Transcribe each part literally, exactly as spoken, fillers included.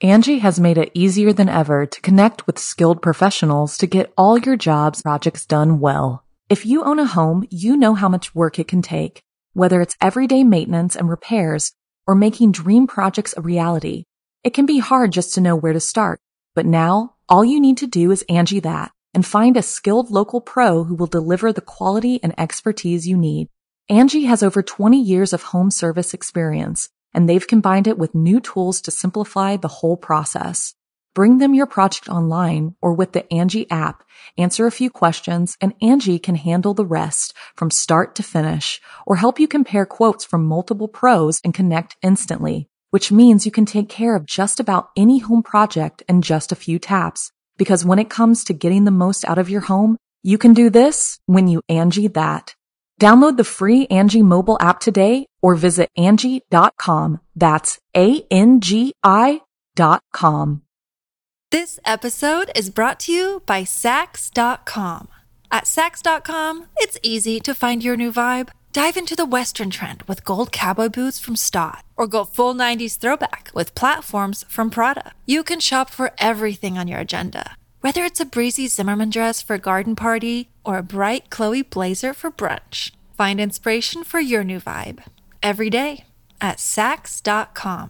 Angie has made it easier than ever to connect with skilled professionals to get all your jobs projects done well. If you own a home, you know how much work it can take, whether it's everyday maintenance and repairs or making dream projects a reality. It can be hard just to know where to start, but now all you need to do is Angie that and find a skilled local pro who will deliver the quality and expertise you need. Angie has over twenty years of home service experience, and they've combined it with new tools to simplify the whole process. Bring them your project online or with the Angie app, answer a few questions, and Angie can handle the rest from start to finish or help you compare quotes from multiple pros and connect instantly, which means you can take care of just about any home project in just a few taps. Because when it comes to getting the most out of your home, you can do this when you Angie that. Download the free Angie mobile app today or visit Angie dot com. That's A N G I dot com. This episode is brought to you by Sax dot com. At Sax dot com, it's easy to find your new vibe. Dive into the Western trend with gold cowboy boots from Stott, or go full nineties throwback with platforms from Prada. You can shop for everything on your agenda, whether it's a breezy Zimmermann dress for a garden party or a bright Chloe blazer for brunch. Find inspiration for your new vibe every day at Sax dot com.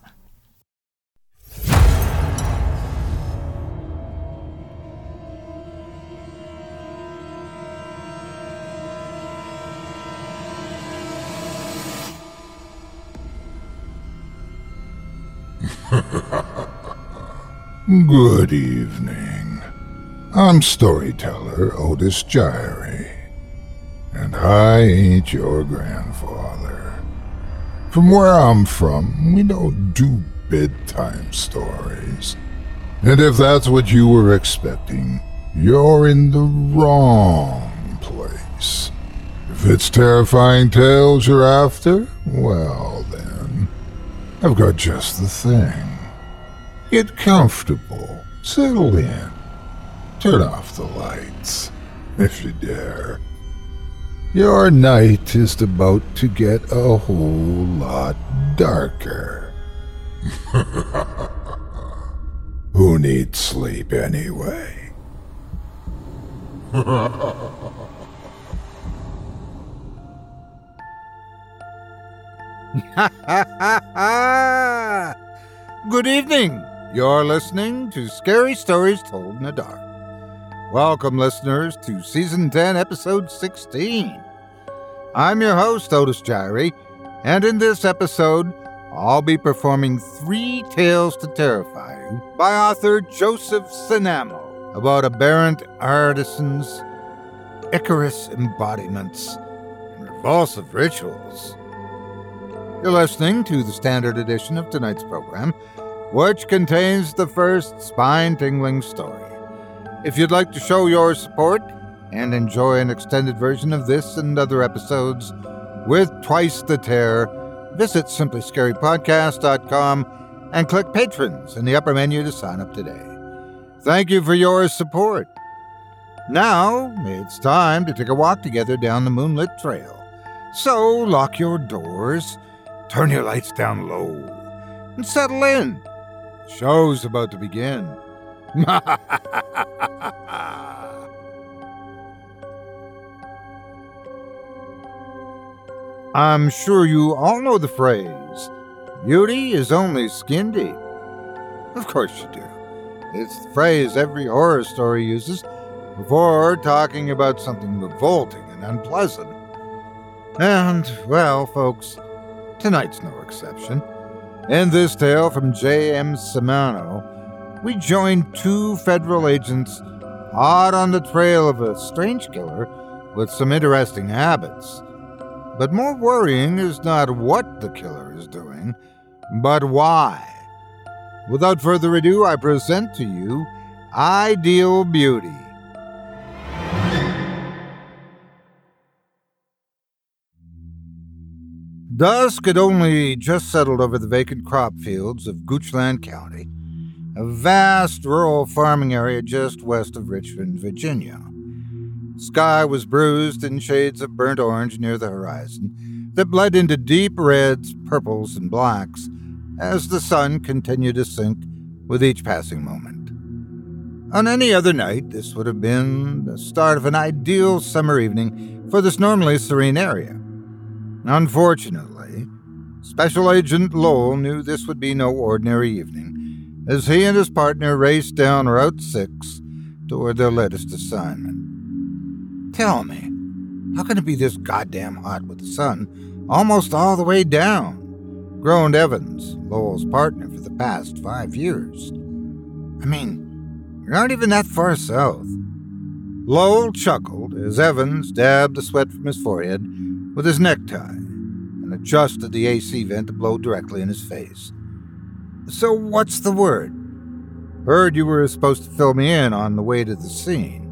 Good evening. I'm storyteller Otis Gyrie, and I ain't your grandfather. From where I'm from, we don't do bedtime stories. And if that's what you were expecting, you're in the wrong place. If it's terrifying tales you're after, well then, I've got just the thing. Get comfortable, settle in, turn off the lights, if you dare. Your night is about to get a whole lot darker. Who needs sleep anyway? Good evening. You're listening to Scary Stories Told in the Dark. Welcome, listeners, to Season ten, Episode sixteen. I'm your host, Otis Gyrie, and in this episode, I'll be performing Three Tales to Terrify You by author Joseph Sinamo about aberrant artisans, Icarus embodiments, and revulsive rituals. You're listening to the standard edition of tonight's program, which contains the first spine-tingling story. If you'd like to show your support and enjoy an extended version of this and other episodes with twice the terror, visit simply scary podcast dot com and click Patrons in the upper menu to sign up today. Thank you for your support. Now, it's time to take a walk together down the moonlit trail. So, lock your doors, turn your lights down low, and settle in. The show's about to begin. I'm sure you all know the phrase, beauty is only skin deep. Of course you do. It's the phrase every horror story uses before talking about something revolting and unpleasant. And, well, folks, tonight's no exception. In this tale from J M Sinamo, we join two federal agents hot on the trail of a strange killer with some interesting habits. But more worrying is not what the killer is doing, but why. Without further ado, I present to you Ideal Beauty. Dusk had only just settled over the vacant crop fields of Goochland County, a vast rural farming area just west of Richmond, Virginia. The sky was bruised in shades of burnt orange near the horizon that bled into deep reds, purples, and blacks as the sun continued to sink with each passing moment. On any other night, this would have been the start of an ideal summer evening for this normally serene area. Unfortunately, Special Agent Lowell knew this would be no ordinary evening, as he and his partner raced down Route six toward their latest assignment. Tell me, how can it be this goddamn hot with the sun almost all the way down? Groaned Evans, Lowell's partner for the past five years. I mean, you're not even that far south. Lowell chuckled as Evans dabbed the sweat from his forehead with his necktie and adjusted the A C vent to blow directly in his face. So what's the word? Heard you were supposed to fill me in on the way to the scene.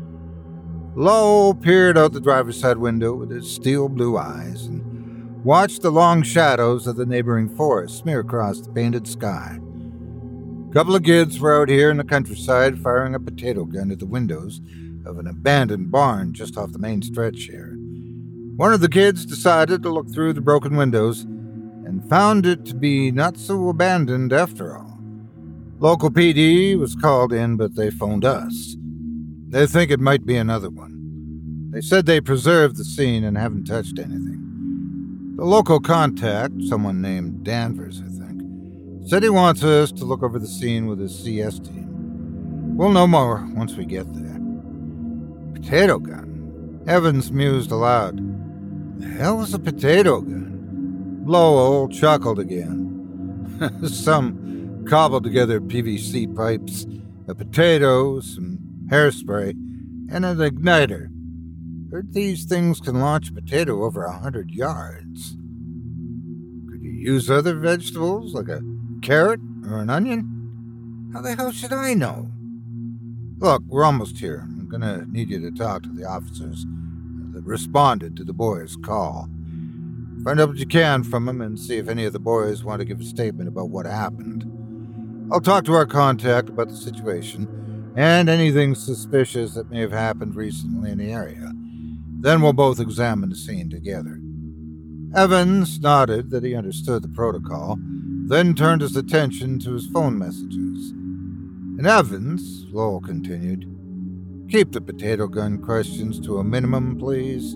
Lowell peered out the driver's side window with his steel blue eyes and watched the long shadows of the neighboring forest smear across the painted sky. A couple of kids were out here in the countryside firing a potato gun at the windows of an abandoned barn just off the main stretch here. One of the kids decided to look through the broken windows and found it to be not so abandoned after all. Local P D was called in, but they phoned us. They think it might be another one. They said they preserved the scene and haven't touched anything. The local contact, someone named Danvers, I think, said he wants us to look over the scene with his C S team. We'll know more once we get there. Potato gun? Evans mused aloud. The hell was a potato gun? Lowell chuckled again. Some cobbled-together P V C pipes, a potato, some hairspray, and an igniter. Heard these things can launch a potato over a hundred yards. Could you use other vegetables, like a carrot or an onion? How the hell should I know? Look, we're almost here. I'm gonna need you to talk to the officers that responded to the boys' call. Find out what you can from them and see if any of the boys want to give a statement about what happened. I'll talk to our contact about the situation and anything suspicious that may have happened recently in the area. Then we'll both examine the scene together. Evans nodded that he understood the protocol, then turned his attention to his phone messages. And Evans, Lowell continued, keep the potato gun questions to a minimum, please.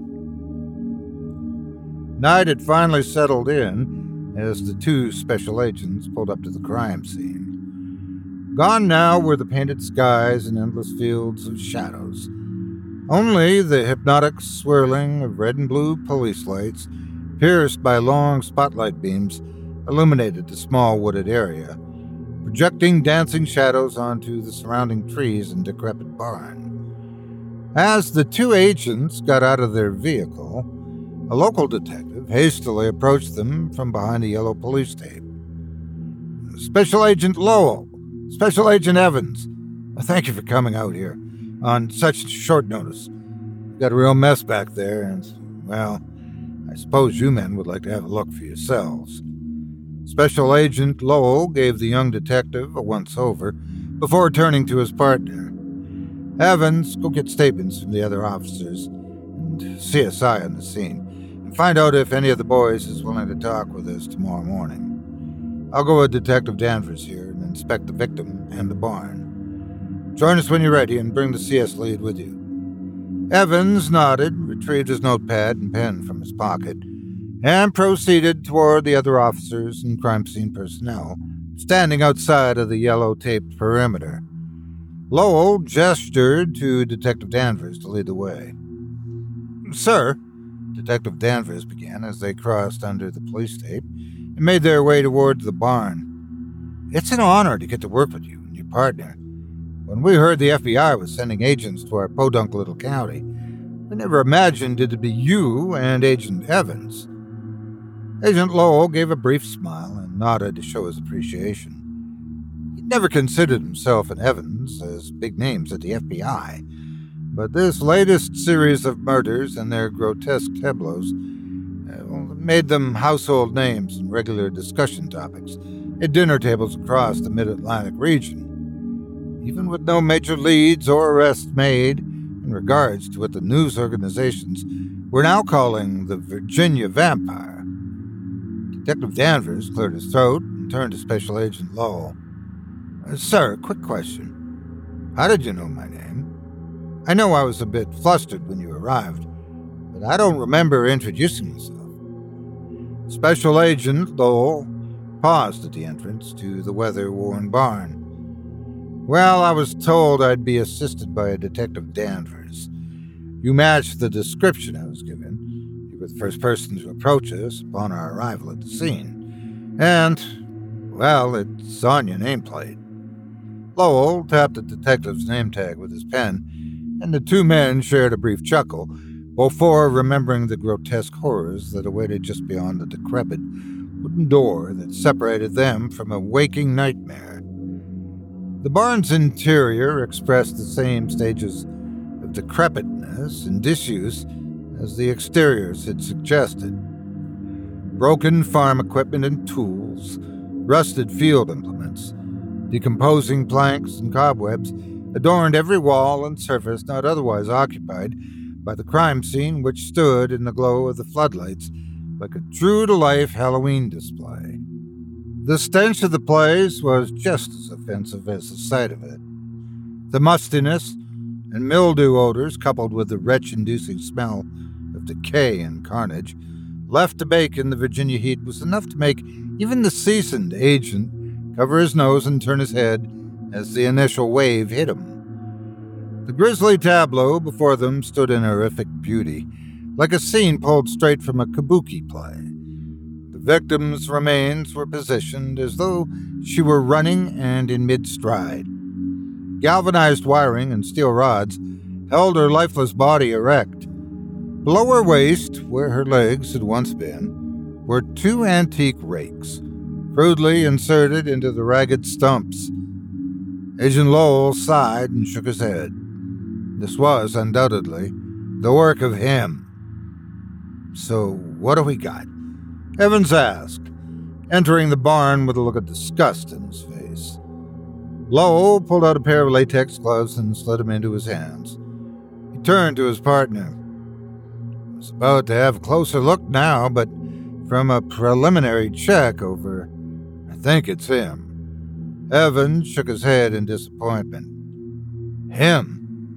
Night had finally settled in as the two special agents pulled up to the crime scene. Gone now were the painted skies and endless fields of shadows. Only the hypnotic swirling of red and blue police lights, pierced by long spotlight beams, illuminated the small wooded area, projecting dancing shadows onto the surrounding trees and decrepit barn. As the two agents got out of their vehicle, a local detective hastily approached them from behind a yellow police tape. Special Agent Lowell, Special Agent Evans, thank you for coming out here on such short notice. We've got a real mess back there, and, well, I suppose you men would like to have a look for yourselves. Special Agent Lowell gave the young detective a once-over before turning to his partner. Evans, go get statements from the other officers and C S I on the scene, and find out if any of the boys is willing to talk with us tomorrow morning. I'll go with Detective Danvers here and inspect the victim and the barn. Join us when you're ready and bring the C S lead with you. Evans nodded, retrieved his notepad and pen from his pocket, and proceeded toward the other officers and crime scene personnel standing outside of the yellow-taped perimeter. Lowell gestured to Detective Danvers to lead the way. Sir, Detective Danvers began as they crossed under the police tape and made their way toward the barn. It's an honor to get to work with you and your partner. When we heard the F B I was sending agents to our podunk little county, we never imagined it'd be you and Agent Evans. Agent Lowell gave a brief smile and nodded to show his appreciation. He'd never considered himself and Evans as big names at the F B I, but this latest series of murders and their grotesque tableaus uh, made them household names and regular discussion topics at dinner tables across the Mid-Atlantic region. Even with no major leads or arrests made in regards to what the news organizations were now calling the Virginia Vampire. Detective Danvers cleared his throat and turned to Special Agent Lowell. Uh, sir, quick question. How did you know my name? I know I was a bit flustered when you arrived, but I don't remember introducing myself. Special Agent Lowell paused at the entrance to the weather-worn barn. Well, I was told I'd be assisted by a Detective Danvers. You matched the description I was given. You were the first person to approach us upon our arrival at the scene. And, well, it's on your nameplate. Lowell tapped the detective's name tag with his pen, and the two men shared a brief chuckle before remembering the grotesque horrors that awaited just beyond the decrepit wooden door that separated them from a waking nightmare. The barn's interior expressed the same stages of decrepitness and disuse as the exteriors had suggested. Broken farm equipment and tools, rusted field implements, decomposing planks and cobwebs adorned every wall and surface not otherwise occupied by the crime scene, which stood in the glow of the floodlights like a true-to-life Halloween display. The stench of the place was just as offensive as the sight of it. The mustiness and mildew odors, coupled with the retch-inducing smell of decay and carnage, left to bake in the Virginia heat, was enough to make even the seasoned agent cover his nose and turn his head as the initial wave hit him. The grisly tableau before them stood in horrific beauty, like a scene pulled straight from a kabuki play. The victim's remains were positioned as though she were running and in mid-stride. Galvanized wiring and steel rods held her lifeless body erect. Below her waist, where her legs had once been, were two antique rakes, crudely inserted into the ragged stumps. Agent Lowell sighed and shook his head. This was, undoubtedly, the work of him. So, what do we got? Evans asked, entering the barn with a look of disgust in his face. Lowell pulled out a pair of latex gloves and slid them into his hands. He turned to his partner. I was about to have a closer look now, but from a preliminary check over, I think it's him. Evans shook his head in disappointment. Him?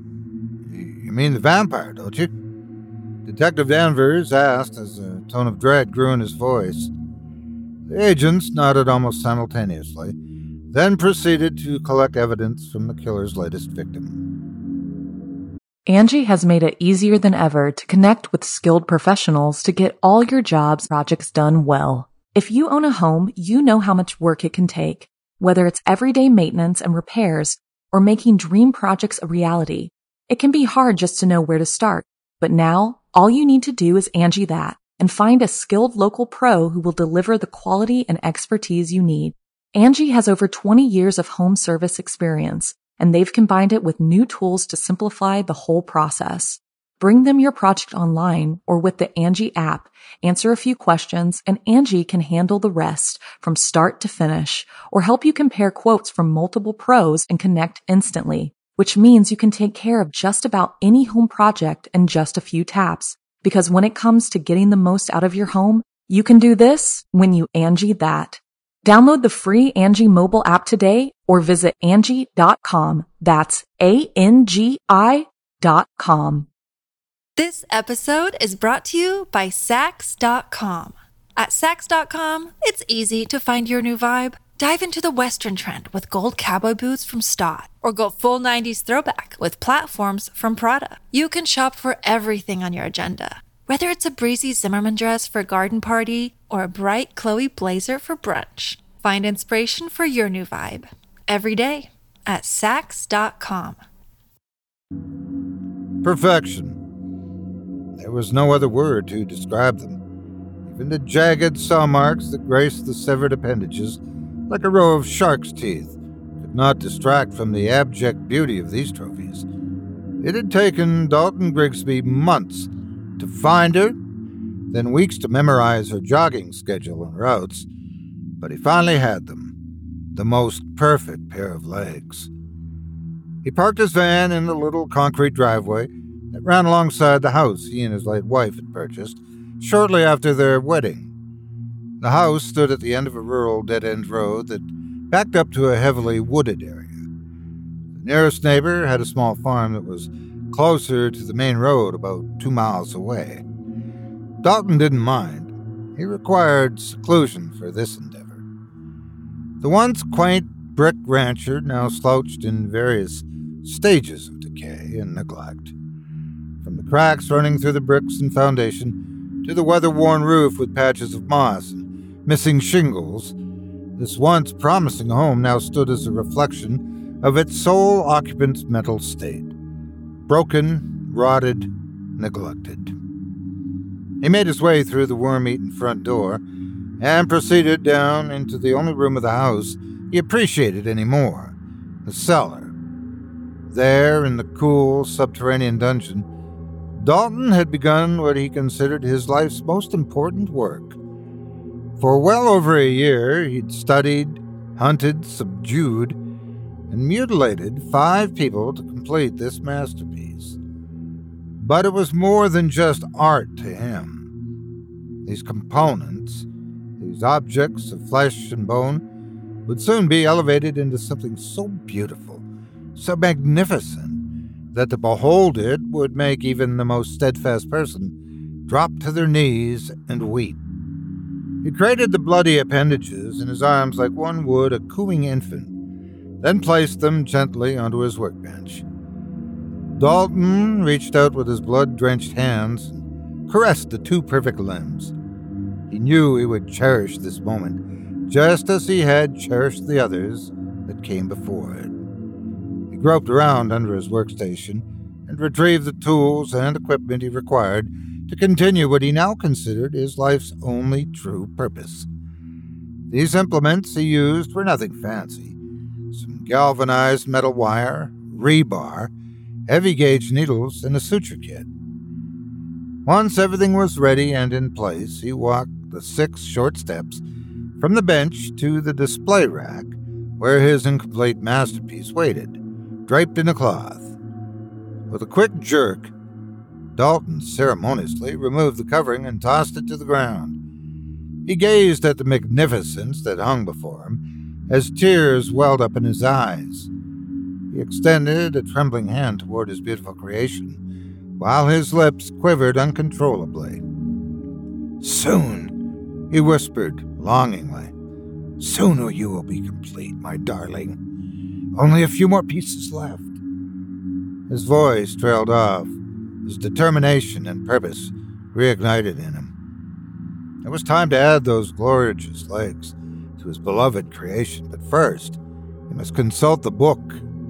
You mean the vampire, don't you? Detective Danvers asked as a tone of dread grew in his voice. The agents nodded almost simultaneously, then proceeded to collect evidence from the killer's latest victim. Angie has made it easier than ever to connect with skilled professionals to get all your jobs projects done well. If you own a home, you know how much work it can take, whether it's everyday maintenance and repairs or making dream projects a reality. It can be hard just to know where to start, but now all you need to do is Angie that and find a skilled local pro who will deliver the quality and expertise you need. Angie has over twenty years of home service experience, and they've combined it with new tools to simplify the whole process. Bring them your project online or with the Angie app, answer a few questions, and Angie can handle the rest from start to finish, or help you compare quotes from multiple pros and connect instantly, which means you can take care of just about any home project in just a few taps. Because when it comes to getting the most out of your home, you can do this when you Angie that. Download the free Angie mobile app today or visit Angie dot com. That's A N G I dot com. This episode is brought to you by Sax dot com. At Sax dot com, it's easy to find your new vibe. Dive into the Western trend with gold cowboy boots from Stott, or go full nineties throwback with platforms from Prada. You can shop for everything on your agenda, whether it's a breezy Zimmermann dress for a garden party or a bright Chloe blazer for brunch. Find inspiration for your new vibe every day at Sax dot com. Perfection. There was no other word to describe them. Even the jagged saw marks that graced the severed appendages, like a row of shark's teeth, could not distract from the abject beauty of these trophies. It had taken Dalton Grigsby months to find her, then weeks to memorize her jogging schedule and routes, but he finally had them, the most perfect pair of legs. He parked his van in the little concrete driveway that ran alongside the house he and his late wife had purchased shortly after their wedding. The house stood at the end of a rural dead-end road that backed up to a heavily wooded area. The nearest neighbor had a small farm that was closer to the main road, about two miles away. Dalton didn't mind. He required seclusion for this endeavor. The once quaint brick rancher now slouched in various stages of decay and neglect. From the cracks running through the bricks and foundation to the weather-worn roof with patches of moss and missing shingles, this once promising home now stood as a reflection of its sole occupant's mental state. Broken, rotted, neglected. He made his way through the worm-eaten front door and proceeded down into the only room of the house he appreciated anymore, the cellar. There, in the cool, subterranean dungeon, Dalton had begun what he considered his life's most important work. For well over a year, he'd studied, hunted, subdued, and mutilated five people to complete this masterpiece. But it was more than just art to him. These components, these objects of flesh and bone, would soon be elevated into something so beautiful, so magnificent, that to behold it would make even the most steadfast person drop to their knees and weep. He created the bloody appendages in his arms like one would a cooing infant, then placed them gently onto his workbench. Dalton reached out with his blood-drenched hands and caressed the two perfect limbs. He knew he would cherish this moment, just as he had cherished the others that came before it. He groped around under his workstation and retrieved the tools and equipment he required to continue what he now considered his life's only true purpose. These implements he used were nothing fancy. Some galvanized metal wire, rebar, heavy-gauge needles, and a suture kit. Once everything was ready and in place, he walked the six short steps from the bench to the display rack where his incomplete masterpiece waited, draped in a cloth. With a quick jerk, Dalton ceremoniously removed the covering and tossed it to the ground. He gazed at the magnificence that hung before him as tears welled up in his eyes. He extended a trembling hand toward his beautiful creation, while his lips quivered uncontrollably. "Soon," he whispered longingly. "Soon you will be complete, my darling. Only a few more pieces left." His voice trailed off. His determination and purpose reignited in him. It was time to add those gorgeous legs to his beloved creation, but first, he must consult the book.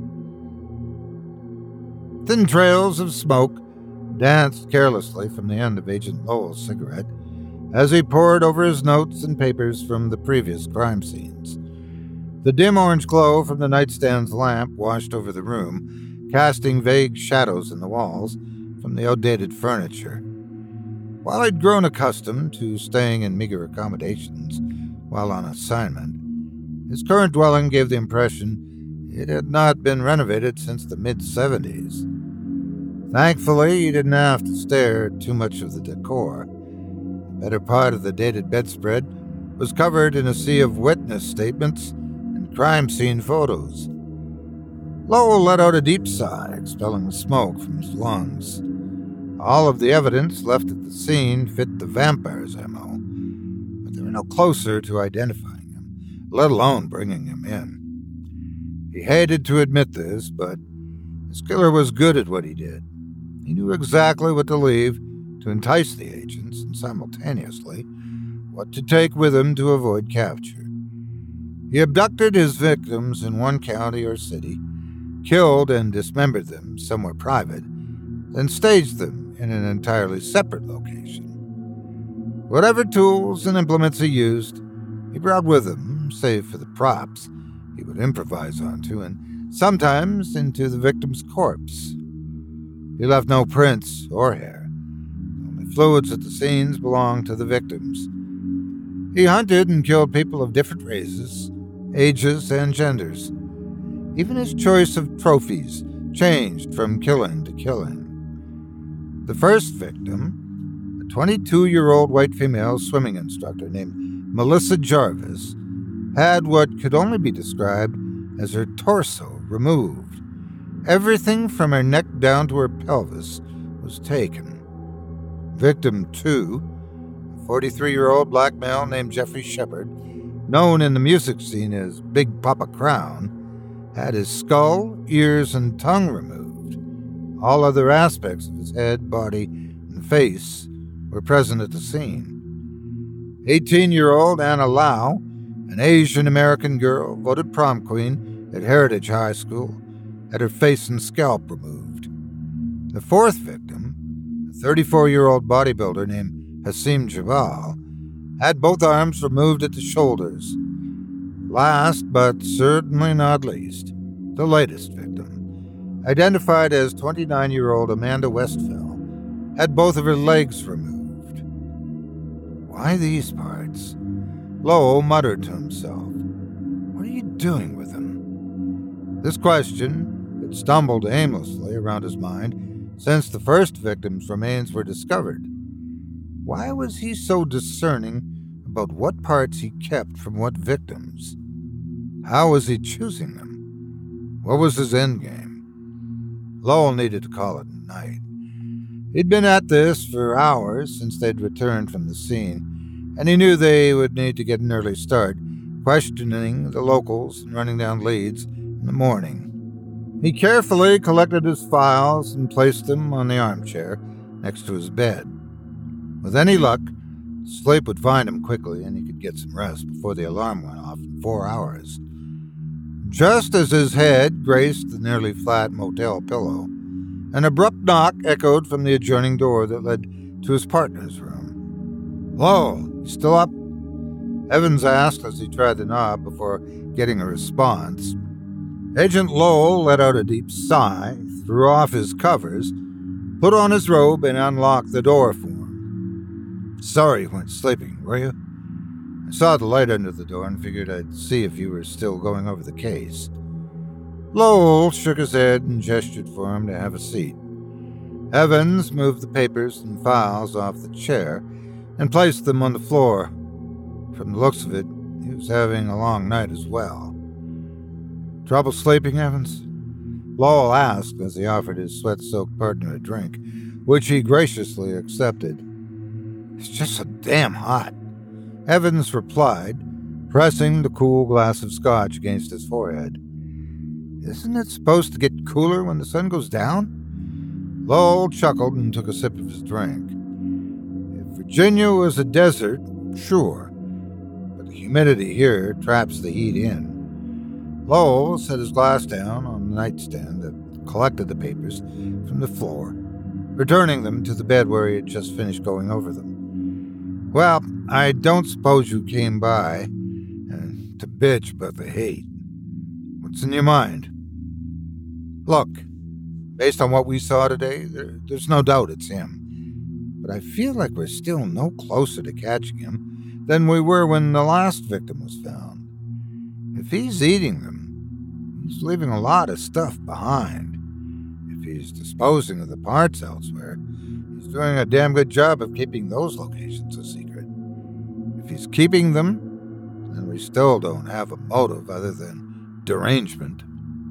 Thin trails of smoke danced carelessly from the end of Agent Lowell's cigarette as he pored over his notes and papers from the previous crime scenes. The dim orange glow from the nightstand's lamp washed over the room, casting vague shadows in the walls from the outdated furniture. While he'd grown accustomed to staying in meager accommodations while on assignment, his current dwelling gave the impression it had not been renovated since the mid-seventies. Thankfully, he didn't have to stare at too much of the decor. The better part of the dated bedspread was covered in a sea of witness statements and crime scene photos. Lowell let out a deep sigh, expelling the smoke from his lungs. All of the evidence left at the scene fit the vampire's M O, but they were no closer to identifying him, let alone bringing him in. He hated to admit this, but his killer was good at what he did. He knew exactly what to leave to entice the agents, and simultaneously what to take with him to avoid capture. He abducted his victims in one county or city, killed and dismembered them somewhere private, then staged them in an entirely separate location. Whatever tools and implements he used, he brought with him, save for the props he would improvise onto, and sometimes into the victim's corpse. He left no prints or hair. Only fluids at the scenes belonged to the victims. He hunted and killed people of different races, ages, and genders. Even his choice of trophies changed from killing to killing. The first victim, a twenty-two-year-old white female swimming instructor named Melissa Jarvis, had what could only be described as her torso removed. Everything from her neck down to her pelvis was taken. Victim two, a forty-three-year-old black male named Jeffrey Shepard, known in the music scene as Big Papa Crown, had his skull, ears, and tongue removed. All other aspects of his head, body, and face were present at the scene. eighteen-year-old Anna Lau, an Asian-American girl, voted prom queen at Heritage High School, had her face and scalp removed. The fourth victim, a thirty-four-year-old bodybuilder named Hassim Jabal, had both arms removed at the shoulders. Last, but certainly not least, the latest victim, identified as twenty-nine-year-old Amanda Westphal, had both of her legs removed. Why these parts? Lowell muttered to himself. What are you doing with them? This question had stumbled aimlessly around his mind since the first victim's remains were discovered. Why was he so discerning about what parts he kept from what victims? How was he choosing them? What was his endgame? Lowell needed to call it a night. He'd been at this for hours since they'd returned from the scene, and he knew they would need to get an early start, questioning the locals and running down leads in the morning. He carefully collected his files and placed them on the armchair next to his bed. With any luck, sleep would find him quickly and he could get some rest before the alarm went off in four hours. Just as his head graced the nearly flat motel pillow, an abrupt knock echoed from the adjoining door that led to his partner's room. "Hello, you still up?" Evans asked as he tried the knob before getting a response. Agent Lowell let out a deep sigh, threw off his covers, put on his robe, and unlocked the door for him. "Sorry you weren't sleeping, were you? I saw the light under the door and figured I'd see if you were still going over the case." Lowell shook his head and gestured for him to have a seat. Evans moved the papers and files off the chair and placed them on the floor. From the looks of it, he was having a long night as well. "Trouble sleeping, Evans?" Lowell asked as he offered his sweat-soaked partner a drink, which he graciously accepted. "It's just so damn hot," Evans replied, pressing the cool glass of scotch against his forehead. "Isn't it supposed to get cooler when the sun goes down?" Lowell chuckled and took a sip of his drink. If Virginia was a desert, sure, but the humidity here traps the heat in. Lowell set his glass down on the nightstand that collected the papers from the floor, returning them to the bed where he had just finished going over them. "Well, I don't suppose you came by uh, to bitch about the hate. What's in your mind?" "Look, based on what we saw today, there, there's no doubt it's him. But I feel like we're still no closer to catching him than we were when the last victim was found. If he's eating them, he's leaving a lot of stuff behind. If he's disposing of the parts elsewhere, he's doing a damn good job of keeping those locations a secret. If he's keeping them, then we still don't have a motive other than derangement."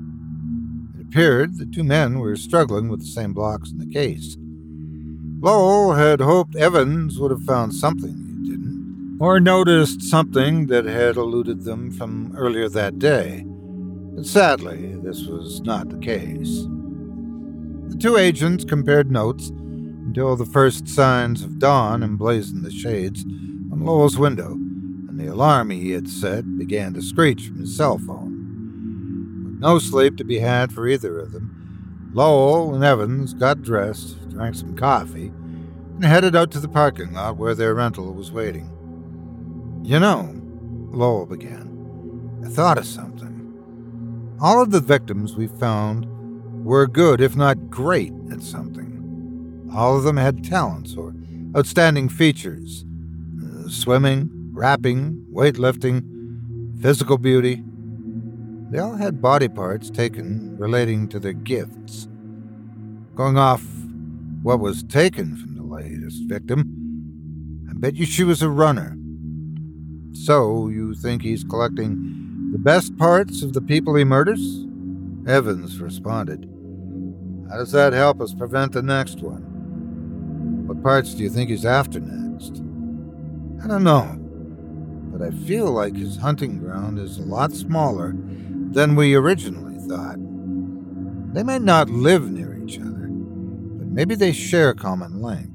It appeared the two men were struggling with the same blocks in the case. Lowell had hoped Evans would have found something he didn't, or noticed something that had eluded them from earlier that day. But sadly, this was not the case. The two agents compared notes until the first signs of dawn emblazoned the shades on Lowell's window, and the alarm he had set began to screech from his cell phone. With no sleep to be had for either of them, Lowell and Evans got dressed, drank some coffee, and headed out to the parking lot where their rental was waiting. "You know," Lowell began, "I thought of something. All of the victims we found were good, if not great, at something. All of them had talents or outstanding features. Uh, swimming, rapping, weightlifting, physical beauty. They all had body parts taken relating to their gifts. Going off what was taken from the latest victim, I bet you she was a runner. So, you think he's collecting the best parts of the people he murders? Evans responded. How does that help us prevent the next one? What parts do you think he's after next? I don't know, but I feel like his hunting ground is a lot smaller than we originally thought. They might not live near each other, but maybe they share a common link.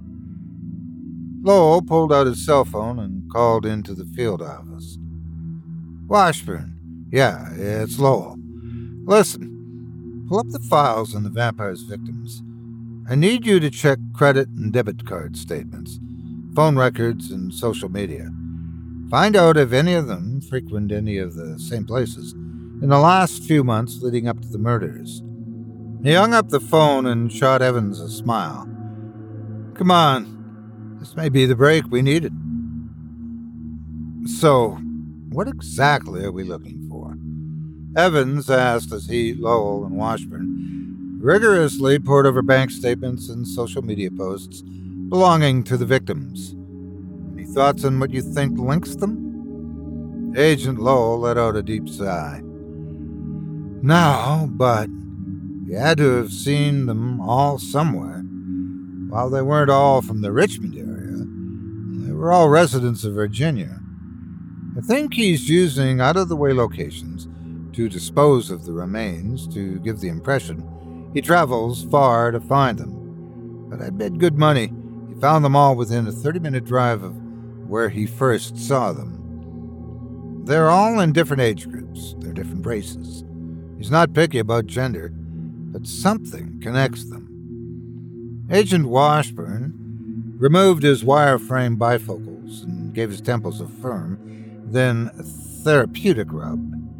Lowell pulled out his cell phone and called into the field office. Washburn. Yeah, it's Lowell. Listen, pull up the files on the vampire's victims. I need you to check credit and debit card statements, phone records, and social media. Find out if any of them frequent any of the same places in the last few months leading up to the murders. He hung up the phone and shot Evans a smile. Come on. This may be the break we needed. So, what exactly are we looking for? Evans asked as he, Lowell, and Washburn rigorously pored over bank statements and social media posts belonging to the victims. Any thoughts on what you think links them? Agent Lowell let out a deep sigh. No, but you had to have seen them all somewhere. While they weren't all from the Richmond area, they were all residents of Virginia. I think he's using out-of-the-way locations to dispose of the remains to give the impression he travels far to find them. But I bet good money he found them all within a thirty-minute drive of where he first saw them. They're all in different age groups, they're different races. He's not picky about gender, but something connects them. Agent Washburn removed his wireframe bifocals and gave his temples a firm, then therapeutic rub.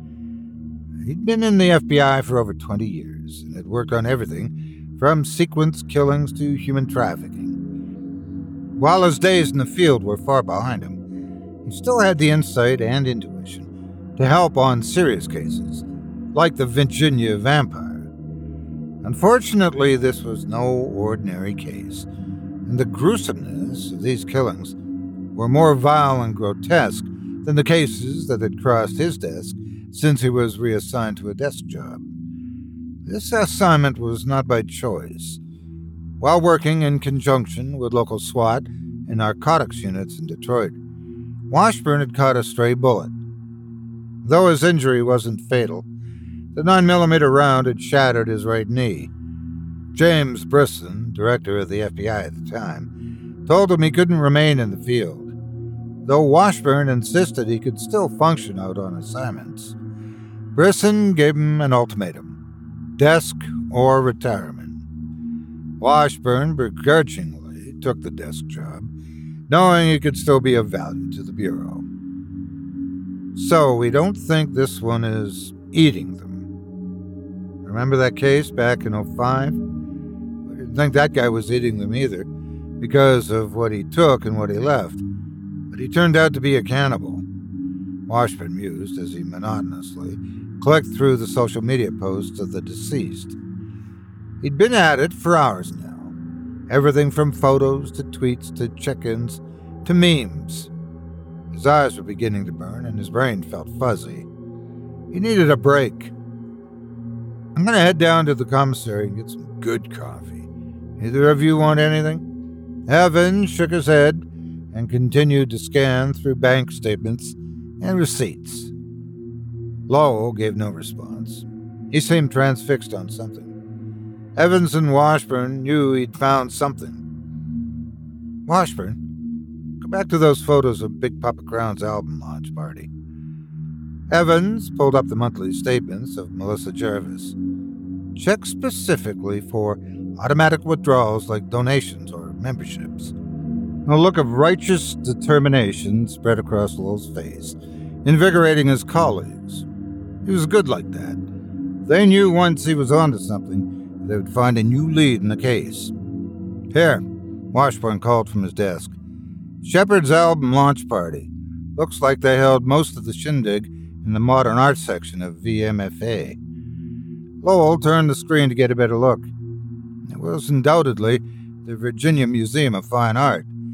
He'd been in the F B I for over twenty years and had worked on everything from sequence killings to human trafficking. While his days in the field were far behind him, he still had the insight and intuition to help on serious cases, like the Virginia vampire. Unfortunately, this was no ordinary case, and the gruesomeness of these killings were more vile and grotesque than the cases that had crossed his desk since he was reassigned to a desk job. This assignment was not by choice. While working in conjunction with local SWAT and narcotics units in Detroit, Washburn had caught a stray bullet. Though his injury wasn't fatal, the nine millimeter round had shattered his right knee. James Brisson, director of the F B I at the time, told him he couldn't remain in the field, though Washburn insisted he could still function out on assignments. Brisson gave him an ultimatum: desk or retirement. Washburn begrudgingly took the desk job, knowing he could still be of value to the Bureau. So we don't think this one is eating them. Remember that case back in oh five? I didn't think that guy was eating them either, because of what he took and what he left. But he turned out to be a cannibal. Washburn mused as he monotonously clicked through the social media posts of the deceased. He'd been at it for hours now. Everything from photos to tweets to check-ins to memes. His eyes were beginning to burn and his brain felt fuzzy. He needed a break. I'm going to head down to the commissary and get some good coffee. Either of you want anything? Evans shook his head and continued to scan through bank statements and receipts. Lowell gave no response. He seemed transfixed on something. Evans and Washburn knew he'd found something. Washburn, go back to those photos of Big Papa Crown's album launch party. Evans pulled up the monthly statements of Melissa Jervis. Check specifically for automatic withdrawals like donations or memberships. A look of righteous determination spread across Lowell's face, invigorating his colleagues. He was good like that. They knew once he was onto something, they would find a new lead in the case. Here, Washburn called from his desk. Shepard's album launch party. Looks like they held most of the shindig in the modern art section of V M F A. Lowell turned the screen to get a better look. It was undoubtedly the Virginia Museum of Fine Art. He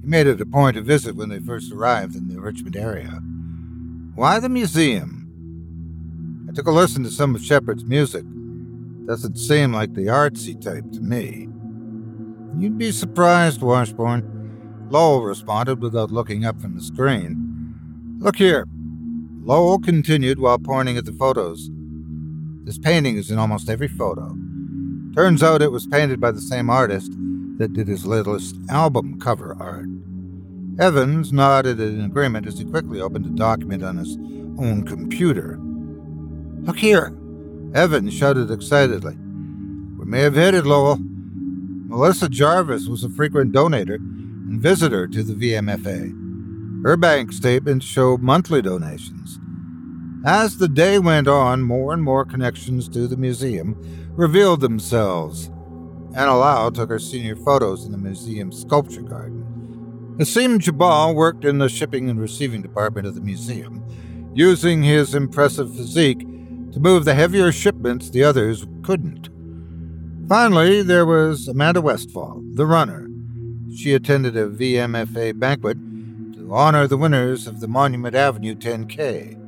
He made it a point to visit when they first arrived in the Richmond area. Why the museum? I took a listen to some of Shepard's music. Doesn't seem like the artsy type to me. You'd be surprised, Washburn, Lowell responded without looking up from the screen. Look here. Lowell continued while pointing at the photos. This painting is in almost every photo. Turns out it was painted by the same artist that did his latest album cover art. Evans nodded in agreement as he quickly opened a document on his own computer. Look here, Evans shouted excitedly. We may have hit it, Lowell. Melissa Jarvis was a frequent donator and visitor to the V M F A. Her bank statements show monthly donations. As the day went on, more and more connections to the museum revealed themselves. Anna Lau took her senior photos in the museum's sculpture garden. Asim Jabal worked in the shipping and receiving department of the museum, using his impressive physique to move the heavier shipments the others couldn't. Finally, there was Amanda Westfall, the runner. She attended a V M F A banquet to honor the winners of the Monument Avenue ten K.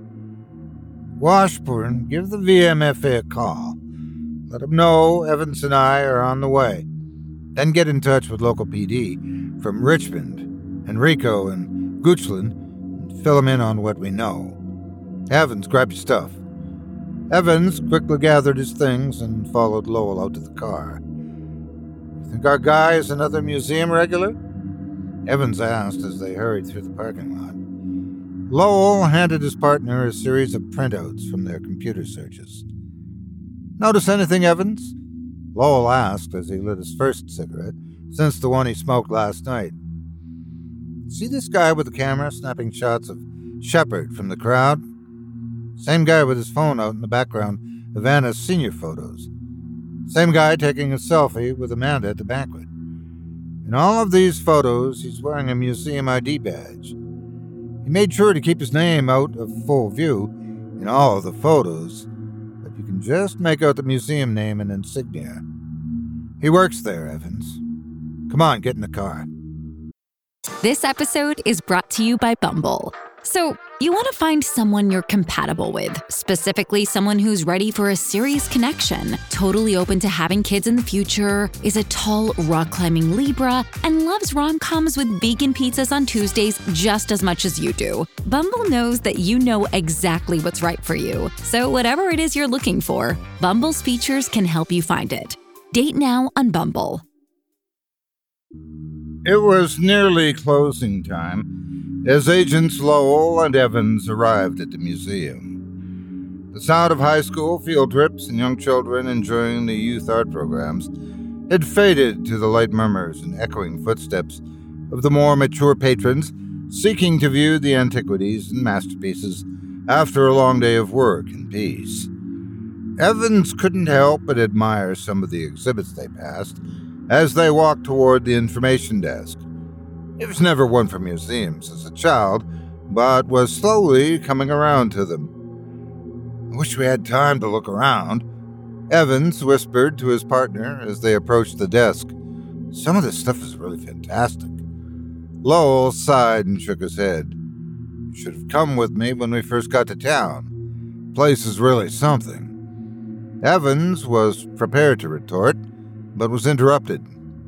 Washburn, give the V M F A a call. Let them know Evans and I are on the way. Then get in touch with local P D from Richmond, Enrico, and Goochland, and fill them in on what we know. Evans, grab your stuff. Evans quickly gathered his things and followed Lowell out to the car. You think our guy is another museum regular? Evans asked as they hurried through the parking lot. Lowell handed his partner a series of printouts from their computer searches. Notice anything, Evans? Lowell asked as he lit his first cigarette since the one he smoked last night. See this guy with the camera snapping shots of Shepard from the crowd? Same guy with his phone out in the background of Anna's senior photos. Same guy taking a selfie with Amanda at the banquet. In all of these photos, he's wearing a museum I D badge. He made sure to keep his name out of full view in all of the photos, but you can just make out the museum name and insignia. He works there, Evans. Come on, get in the car. This episode is brought to you by Bumble. So, you want to find someone you're compatible with, specifically someone who's ready for a serious connection, totally open to having kids in the future, is a tall, rock-climbing Libra, and loves rom-coms with vegan pizzas on Tuesdays just as much as you do. Bumble knows that you know exactly what's right for you. So whatever it is you're looking for, Bumble's features can help you find it. Date now on Bumble. It was nearly closing time as Agents Lowell and Evans arrived at the museum. The sound of high school field trips and young children enjoying the youth art programs had faded to the light murmurs and echoing footsteps of the more mature patrons seeking to view the antiquities and masterpieces after a long day of work and peace. Evans couldn't help but admire some of the exhibits they passed as they walked toward the information desk. He was never one for museums as a child, but was slowly coming around to them. I wish we had time to look around, Evans whispered to his partner as they approached the desk. Some of this stuff is really fantastic. Lowell sighed and shook his head. You should have come with me when we first got to town. The place is really something. Evans was prepared to retort, but was interrupted.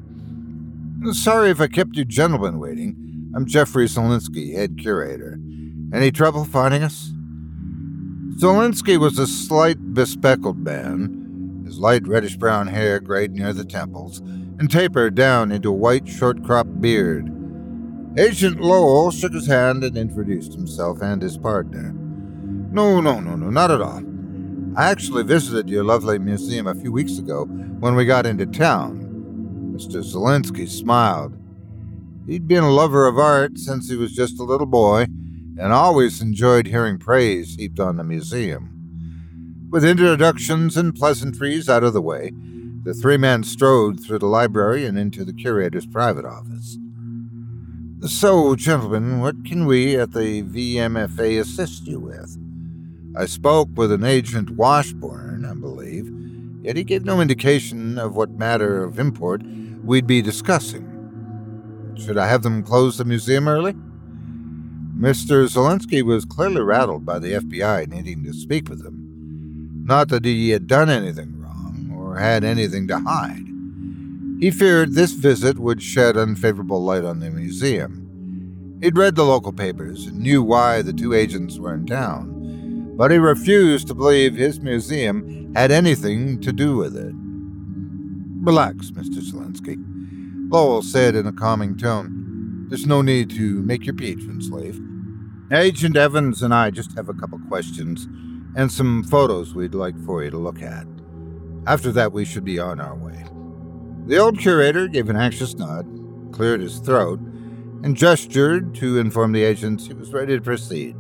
Sorry if I kept you gentlemen waiting. I'm Jeffrey Zelinsky, head curator. Any trouble finding us? Zelinsky was a slight, bespectacled man. His light reddish-brown hair grayed near the temples and tapered down into a white, short-cropped beard. Agent Lowell shook his hand and introduced himself and his partner. No, no, no, no, not at all. I actually visited your lovely museum a few weeks ago when we got into town. Mister Zelinsky smiled. He'd been a lover of art since he was just a little boy and always enjoyed hearing praise heaped on the museum. With introductions and pleasantries out of the way, the three men strode through the library and into the curator's private office. So, gentlemen, what can we at the V M F A assist you with? I spoke with an agent Washburn, I believe, yet he gave no indication of what matter of import we'd be discussing. Should I have them close the museum early? Mister Zelensky was clearly rattled by the F B I needing to speak with him. Not that he had done anything wrong or had anything to hide. He feared this visit would shed unfavorable light on the museum. He'd read the local papers and knew why the two agents were in town, but he refused to believe his museum had anything to do with it. Relax, Mister Zelensky, Lowell said in a calming tone. There's no need to make your patron slave. Agent Evans and I just have a couple questions and some photos we'd like for you to look at. After that, we should be on our way. The old curator gave an anxious nod, cleared his throat, and gestured to inform the agents he was ready to proceed.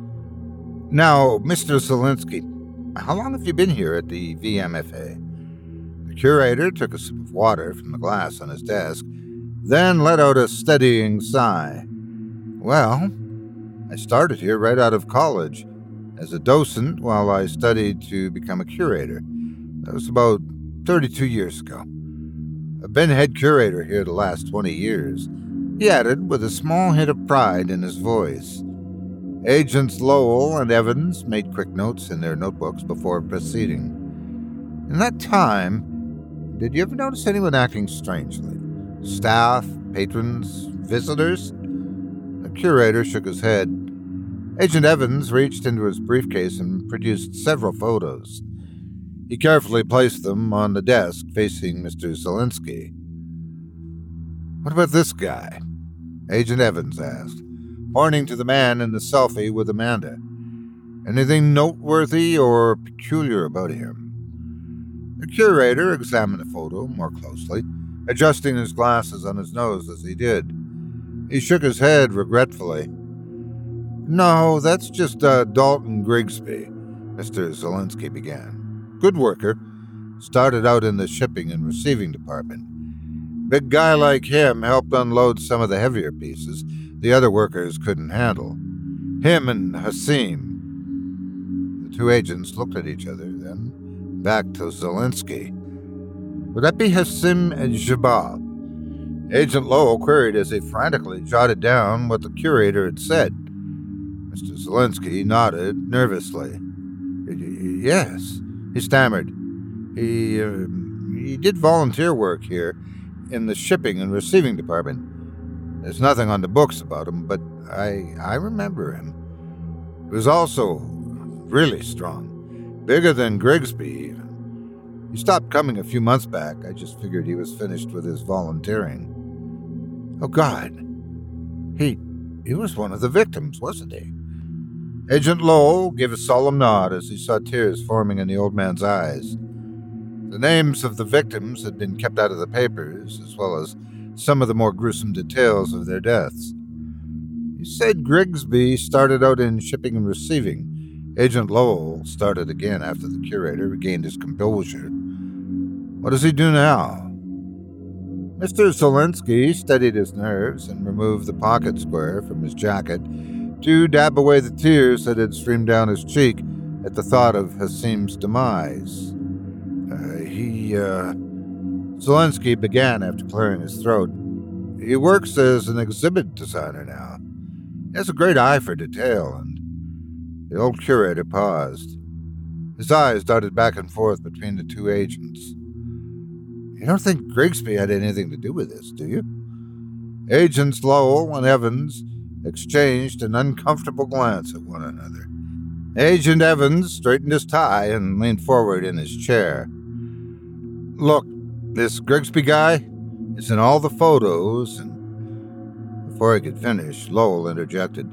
Now, Mister Zelensky, how long have you been here at the V M F A? The curator took a sip of water from the glass on his desk, then let out a steadying sigh. Well, I started here right out of college as a docent while I studied to become a curator. That was about thirty-two years ago. I've been head curator here the last twenty years, he added with a small hint of pride in his voice. Agents Lowell and Evans made quick notes in their notebooks before proceeding. In that time, did you ever notice anyone acting strangely? Staff, patrons, visitors? The curator shook his head. Agent Evans reached into his briefcase and produced several photos. He carefully placed them on the desk facing Mister Zelensky. What about this guy? Agent Evans asked, pointing to the man in the selfie with Amanda. Anything noteworthy or peculiar about him? The curator examined the photo more closely, adjusting his glasses on his nose as he did. He shook his head regretfully. No, that's just uh, Dalton Grigsby, Mister Zelensky began. Good worker. Started out in the shipping and receiving department. Big guy like him helped unload some of the heavier pieces the other workers couldn't handle. Him and Hassim. The two agents looked at each other, then back to Zelensky. Would that be Hassim and Jabal? Agent Lowell queried as he frantically jotted down what the curator had said. Mister Zelensky nodded nervously. Yes, he stammered. He, uh, he did volunteer work here in the shipping and receiving department. There's nothing on the books about him, but I I remember him. He was also really strong, bigger than Grigsby even. He stopped coming a few months back. I just figured he was finished with his volunteering. Oh, God. He, he was one of the victims, wasn't he? Agent Lowell gave a solemn nod as he saw tears forming in the old man's eyes. The names of the victims had been kept out of the papers, as well as some of the more gruesome details of their deaths. He said Grigsby started out in shipping and receiving. Agent Lowell started again after the curator regained his composure. What does he do now? Mister Zelensky steadied his nerves and removed the pocket square from his jacket to dab away the tears that had streamed down his cheek at the thought of Hassim's demise. Uh, he, uh... Zelensky began after clearing his throat. He works as an exhibit designer now. He has a great eye for detail, and the old curator paused. His eyes darted back and forth between the two agents. You don't think Grigsby had anything to do with this, do you? Agents Lowell and Evans exchanged an uncomfortable glance at one another. Agent Evans straightened his tie and leaned forward in his chair. Look, this Grigsby guy is in all the photos, and before he could finish, Lowell interjected.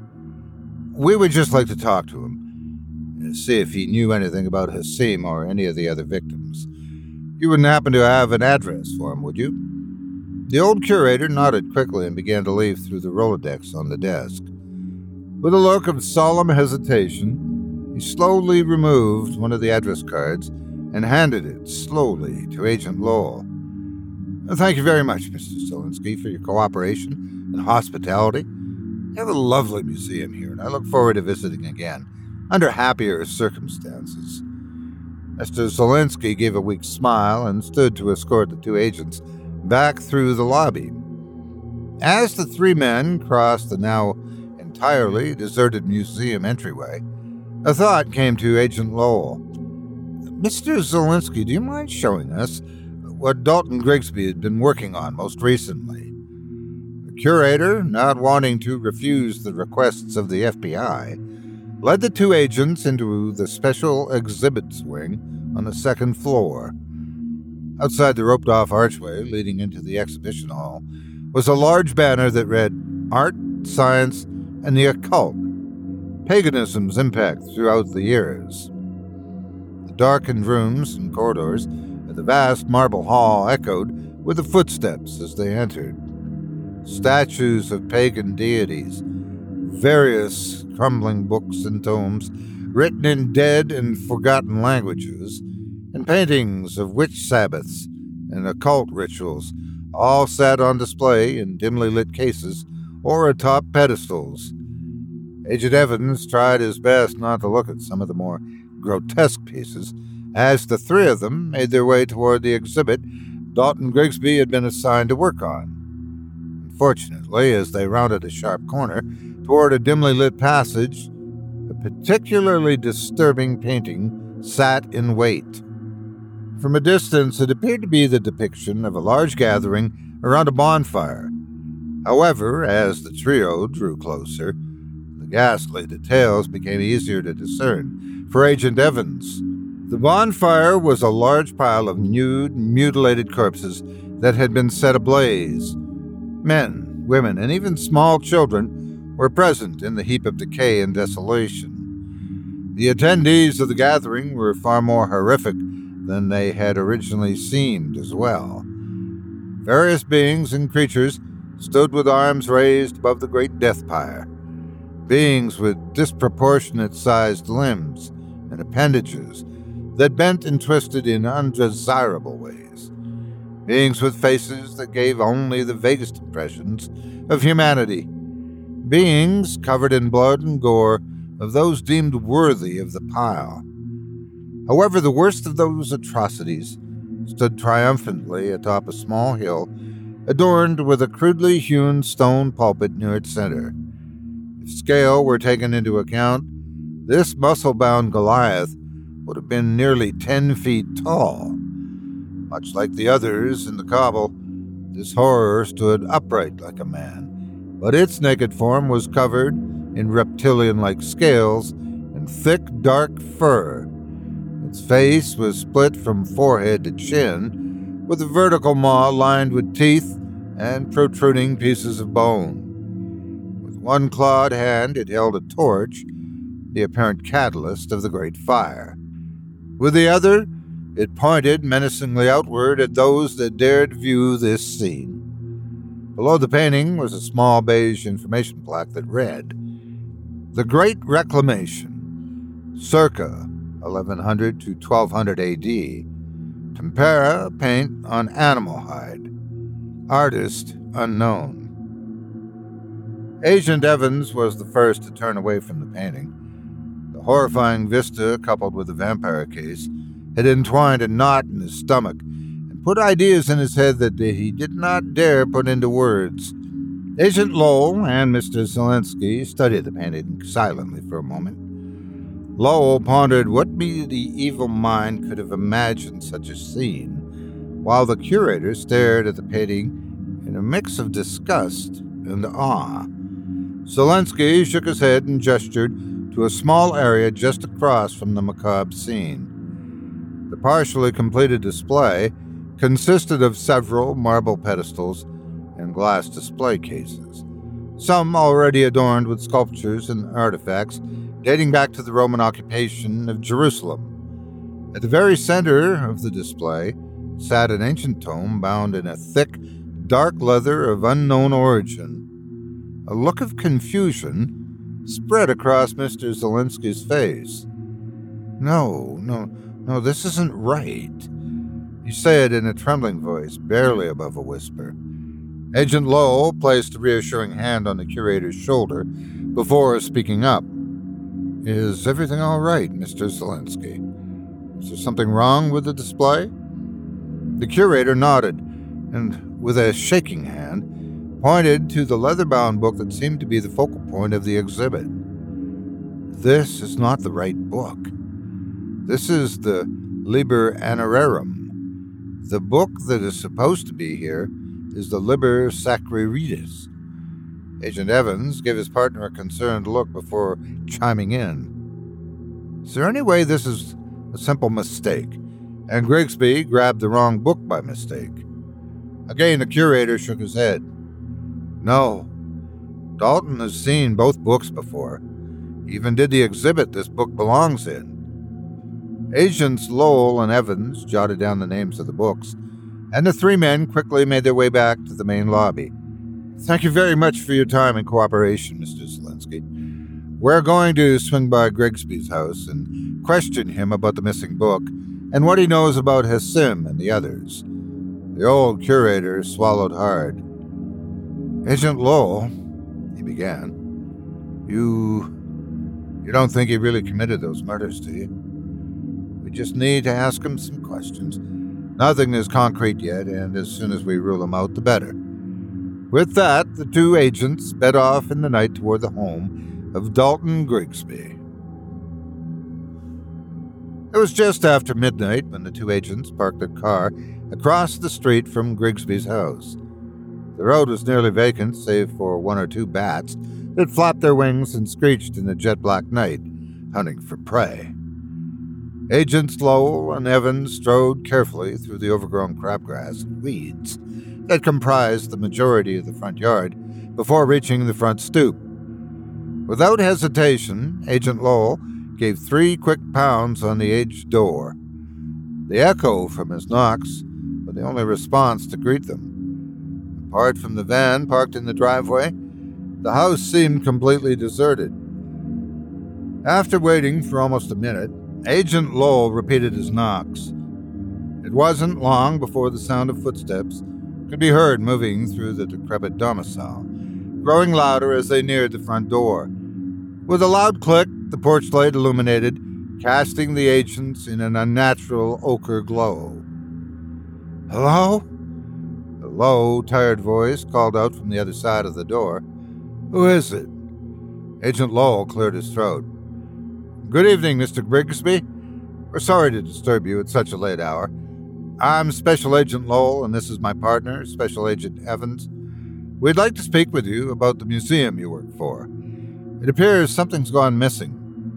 We would just like to talk to him and see if he knew anything about Hassim or any of the other victims. You wouldn't happen to have an address for him, would you? The old curator nodded quickly and began to leaf through the Rolodex on the desk. With a look of solemn hesitation, he slowly removed one of the address cards and handed it slowly to Agent Lowell. Thank you very much, Mister Zelensky, for your cooperation and hospitality. You have a lovely museum here, and I look forward to visiting again, under happier circumstances. Mister Zelensky gave a weak smile and stood to escort the two agents back through the lobby. As the three men crossed the now entirely deserted museum entryway, a thought came to Agent Lowell. Mister Zelinsky, do you mind showing us what Dalton Grigsby had been working on most recently? The curator, not wanting to refuse the requests of the F B I, led the two agents into the special exhibits wing on the second floor. Outside the roped-off archway leading into the exhibition hall was a large banner that read, Art, Science, and the Occult, Paganism's Impact Throughout the Years. The darkened rooms and corridors of the vast marble hall echoed with the footsteps as they entered. Statues of pagan deities, various crumbling books and tomes written in dead and forgotten languages, and paintings of witch sabbaths and occult rituals all sat on display in dimly lit cases or atop pedestals. Agent Evans tried his best not to look at some of the more grotesque pieces as the three of them made their way toward the exhibit Dalton Grigsby had been assigned to work on. Unfortunately, as they rounded a sharp corner toward a dimly lit passage, a particularly disturbing painting sat in wait. From a distance, it appeared to be the depiction of a large gathering around a bonfire. However, as the trio drew closer, the ghastly details became easier to discern for Agent Evans. The bonfire was a large pile of nude, mutilated corpses that had been set ablaze. Men, women, and even small children were present in the heap of decay and desolation. The attendees of the gathering were far more horrific than they had originally seemed as well. Various beings and creatures stood with arms raised above the great death pyre. Beings with disproportionate-sized limbs and appendages that bent and twisted in undesirable ways. Beings with faces that gave only the vaguest impressions of humanity. Beings covered in blood and gore of those deemed worthy of the pile. However, the worst of those atrocities stood triumphantly atop a small hill adorned with a crudely hewn stone pulpit near its center. If scale were taken into account, this muscle-bound Goliath would have been nearly ten feet tall. Much like the others in the cobble, this horror stood upright like a man, but its naked form was covered in reptilian-like scales and thick, dark fur. Its face was split from forehead to chin, with a vertical maw lined with teeth and protruding pieces of bone. With one clawed hand, it held a torch, the apparent catalyst of the great fire. With the other, it pointed menacingly outward at those that dared view this scene. Below the painting was a small beige information plaque that read, The Great Reclamation, circa eleven hundred to twelve hundred A D. Tempera paint on animal hide. Artist unknown. Agent Evans was the first to turn away from the painting. The horrifying vista, coupled with the vampire case, had entwined a knot in his stomach and put ideas in his head that he did not dare put into words. Agent Lowell and Mister Zelinsky studied the painting silently for a moment. Lowell pondered what medieval mind could have imagined such a scene, while the curator stared at the painting in a mix of disgust and awe. Zelinsky shook his head and gestured to a small area just across from the macabre scene. The partially completed display consisted of several marble pedestals and glass display cases, some already adorned with sculptures and artifacts dating back to the Roman occupation of Jerusalem. At the very center of the display sat an ancient tome bound in a thick, dark leather of unknown origin. A look of confusion spread across Mister Zelinsky's face. No, no, no, this isn't right, he said in a trembling voice, barely above a whisper. Agent Lowell placed a reassuring hand on the curator's shoulder before speaking up. Is everything all right, Mister Zelinsky? Is there something wrong with the display? The curator nodded, and with a shaking hand, pointed to the leather-bound book that seemed to be the focal point of the exhibit. This is not the right book. This is the Liber Annorarum. The book that is supposed to be here is the Liber Sacrarii. Agent Evans gave his partner a concerned look before chiming in. Is there any way this is a simple mistake, and Grigsby grabbed the wrong book by mistake? Again, the curator shook his head. No. Dalton has seen both books before. He even did the exhibit this book belongs in. Agents Lowell and Evans jotted down the names of the books, and the three men quickly made their way back to the main lobby. Thank you very much for your time and cooperation, Mister Zelensky. We're going to swing by Grigsby's house and question him about the missing book and what he knows about Hassim and the others. The old curator swallowed hard. Agent Lowell, he began, you... you don't think he really committed those murders, do you? We just need to ask him some questions. Nothing is concrete yet, and as soon as we rule him out, the better. With that, the two agents sped off in the night toward the home of Dalton Grigsby. It was just after midnight when the two agents parked their car across the street from Grigsby's house. The road was nearly vacant, save for one or two bats that flapped their wings and screeched in the jet-black night, hunting for prey. Agents Lowell and Evans strode carefully through the overgrown crabgrass and weeds that comprised the majority of the front yard before reaching the front stoop. Without hesitation, Agent Lowell gave three quick pounds on the aged door. The echo from his knocks was the only response to greet them. Apart from the van parked in the driveway, the house seemed completely deserted. After waiting for almost a minute, Agent Lowell repeated his knocks. It wasn't long before the sound of footsteps could be heard moving through the decrepit domicile, growing louder as they neared the front door. With a loud click, the porch light illuminated, casting the agents in an unnatural ochre glow. Hello? A low, tired voice called out from the other side of the door. Who is it? Agent Lowell cleared his throat. Good evening, Mister Grigsby. We're sorry to disturb you at such a late hour. I'm Special Agent Lowell, and this is my partner, Special Agent Evans. We'd like to speak with you about the museum you work for. It appears something's gone missing.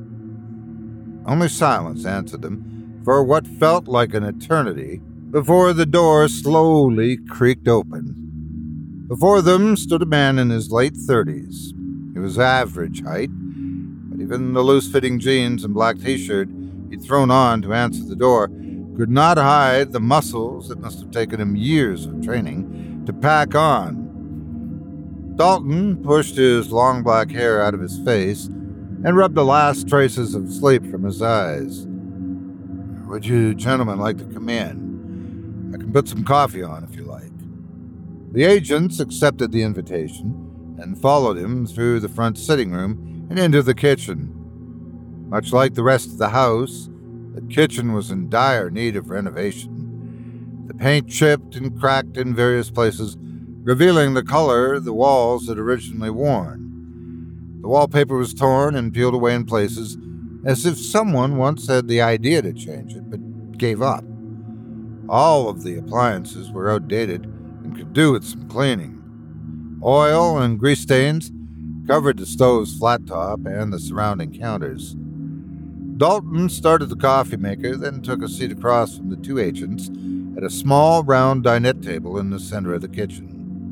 Only silence answered them for what felt like an eternity before the door slowly creaked open. Before them stood a man in his late thirties. He was average height, but even the loose-fitting jeans and black t-shirt he'd thrown on to answer the door could not hide the muscles that must have taken him years of training to pack on. Dalton pushed his long black hair out of his face and rubbed the last traces of sleep from his eyes. Would you gentlemen like to come in? I can put some coffee on if you like. The agents accepted the invitation and followed him through the front sitting room and into the kitchen. Much like the rest of the house, the kitchen was in dire need of renovation. The paint chipped and cracked in various places, revealing the color the walls had originally worn. The wallpaper was torn and peeled away in places, as if someone once had the idea to change it, but gave up. All of the appliances were outdated and could do with some cleaning. Oil and grease stains covered the stove's flat top and the surrounding counters. Dalton started the coffee maker, then took a seat across from the two agents at a small round dinette table in the center of the kitchen.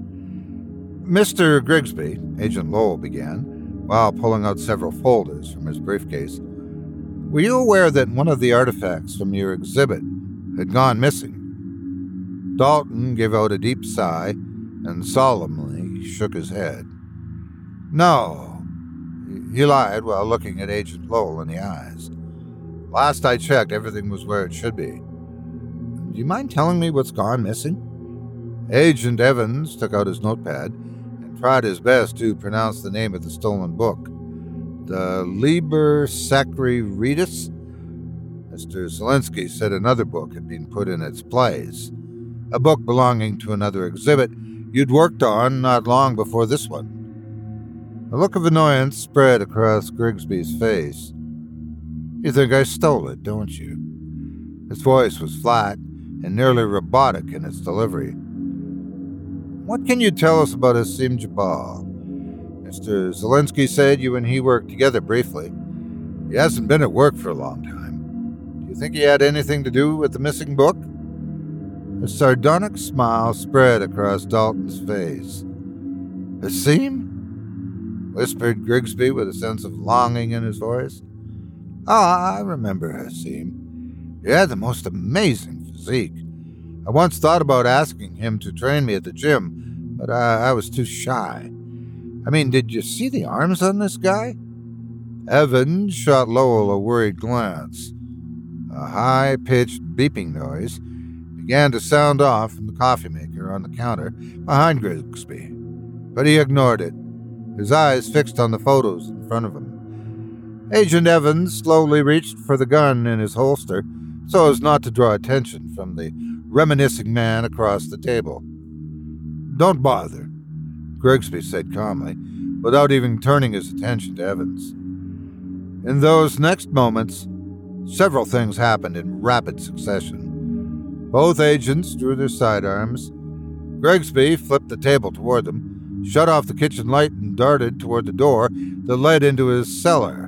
Mister Grigsby, Agent Lowell began, while pulling out several folders from his briefcase, were you aware that one of the artifacts from your exhibit had gone missing? Dalton gave out a deep sigh and solemnly shook his head. No. He lied while looking at Agent Lowell in the eyes. Last I checked, everything was where it should be. Do you mind telling me what's gone missing? Agent Evans took out his notepad and tried his best to pronounce the name of the stolen book. The Liber Sacrarii? Mister Zelensky said another book had been put in its place, a book belonging to another exhibit you'd worked on not long before this one. A look of annoyance spread across Grigsby's face. You think I stole it, don't you? His voice was flat and nearly robotic in its delivery. What can you tell us about Asim Jabal? Mister Zelensky said you and he worked together briefly. He hasn't been at work for a long time. Do you think he had anything to do with the missing book? A sardonic smile spread across Dalton's face. Asim? Whispered Grigsby with a sense of longing in his voice. Ah, I remember Asim. He had the most amazing physique. I once thought about asking him to train me at the gym, but I, I was too shy. I mean, did you see the arms on this guy? Evans shot Lowell a worried glance. A high-pitched beeping noise began to sound off from the coffee maker on the counter behind Grigsby, but he ignored it, his eyes fixed on the photos in front of him. Agent Evans slowly reached for the gun in his holster so as not to draw attention from the reminiscing man across the table. Don't bother, Grigsby said calmly, without even turning his attention to Evans. In those next moments, several things happened in rapid succession. Both agents drew their sidearms. Grigsby flipped the table toward them, shut off the kitchen light, and darted toward the door that led into his cellar.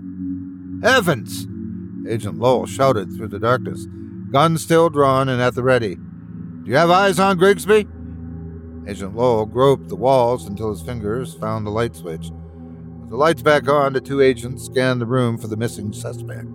Evans! Agent Lowell shouted through the darkness, gun still drawn and at the ready. Do you have eyes on Grigsby? Agent Lowell groped the walls until his fingers found the light switch. With the lights back on, the two agents scanned the room for the missing suspect.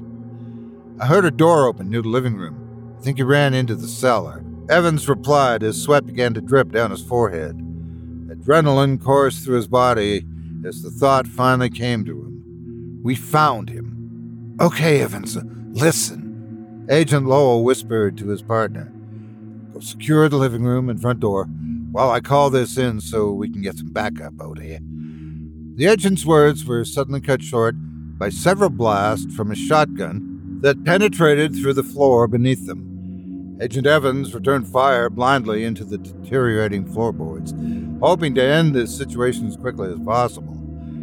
I heard a door open near the living room. I think he ran into the cellar. Evans replied as sweat began to drip down his forehead. Adrenaline coursed through his body as the thought finally came to him. We found him. Okay, Evans, listen. Agent Lowell whispered to his partner. Go secure the living room and front door while I call this in so we can get some backup out here. The agent's words were suddenly cut short by several blasts from a shotgun that penetrated through the floor beneath them. Agent Evans returned fire blindly into the deteriorating floorboards, hoping to end this situation as quickly as possible.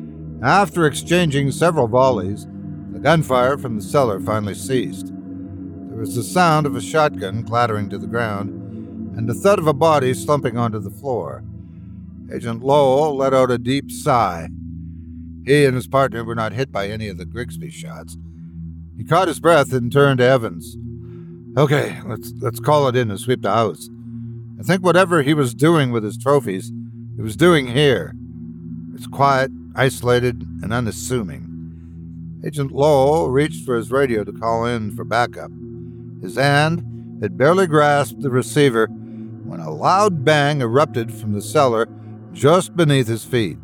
After exchanging several volleys, the gunfire from the cellar finally ceased. There was the sound of a shotgun clattering to the ground and the thud of a body slumping onto the floor. Agent Lowell let out a deep sigh. He and his partner were not hit by any of the Grigsby shots. He caught his breath and turned to Evans. Okay, let's let's call it in and sweep the house. I think whatever he was doing with his trophies, he was doing here. It's quiet, isolated, and unassuming. Agent Lowell reached for his radio to call in for backup. His hand had barely grasped the receiver when a loud bang erupted from the cellar just beneath his feet.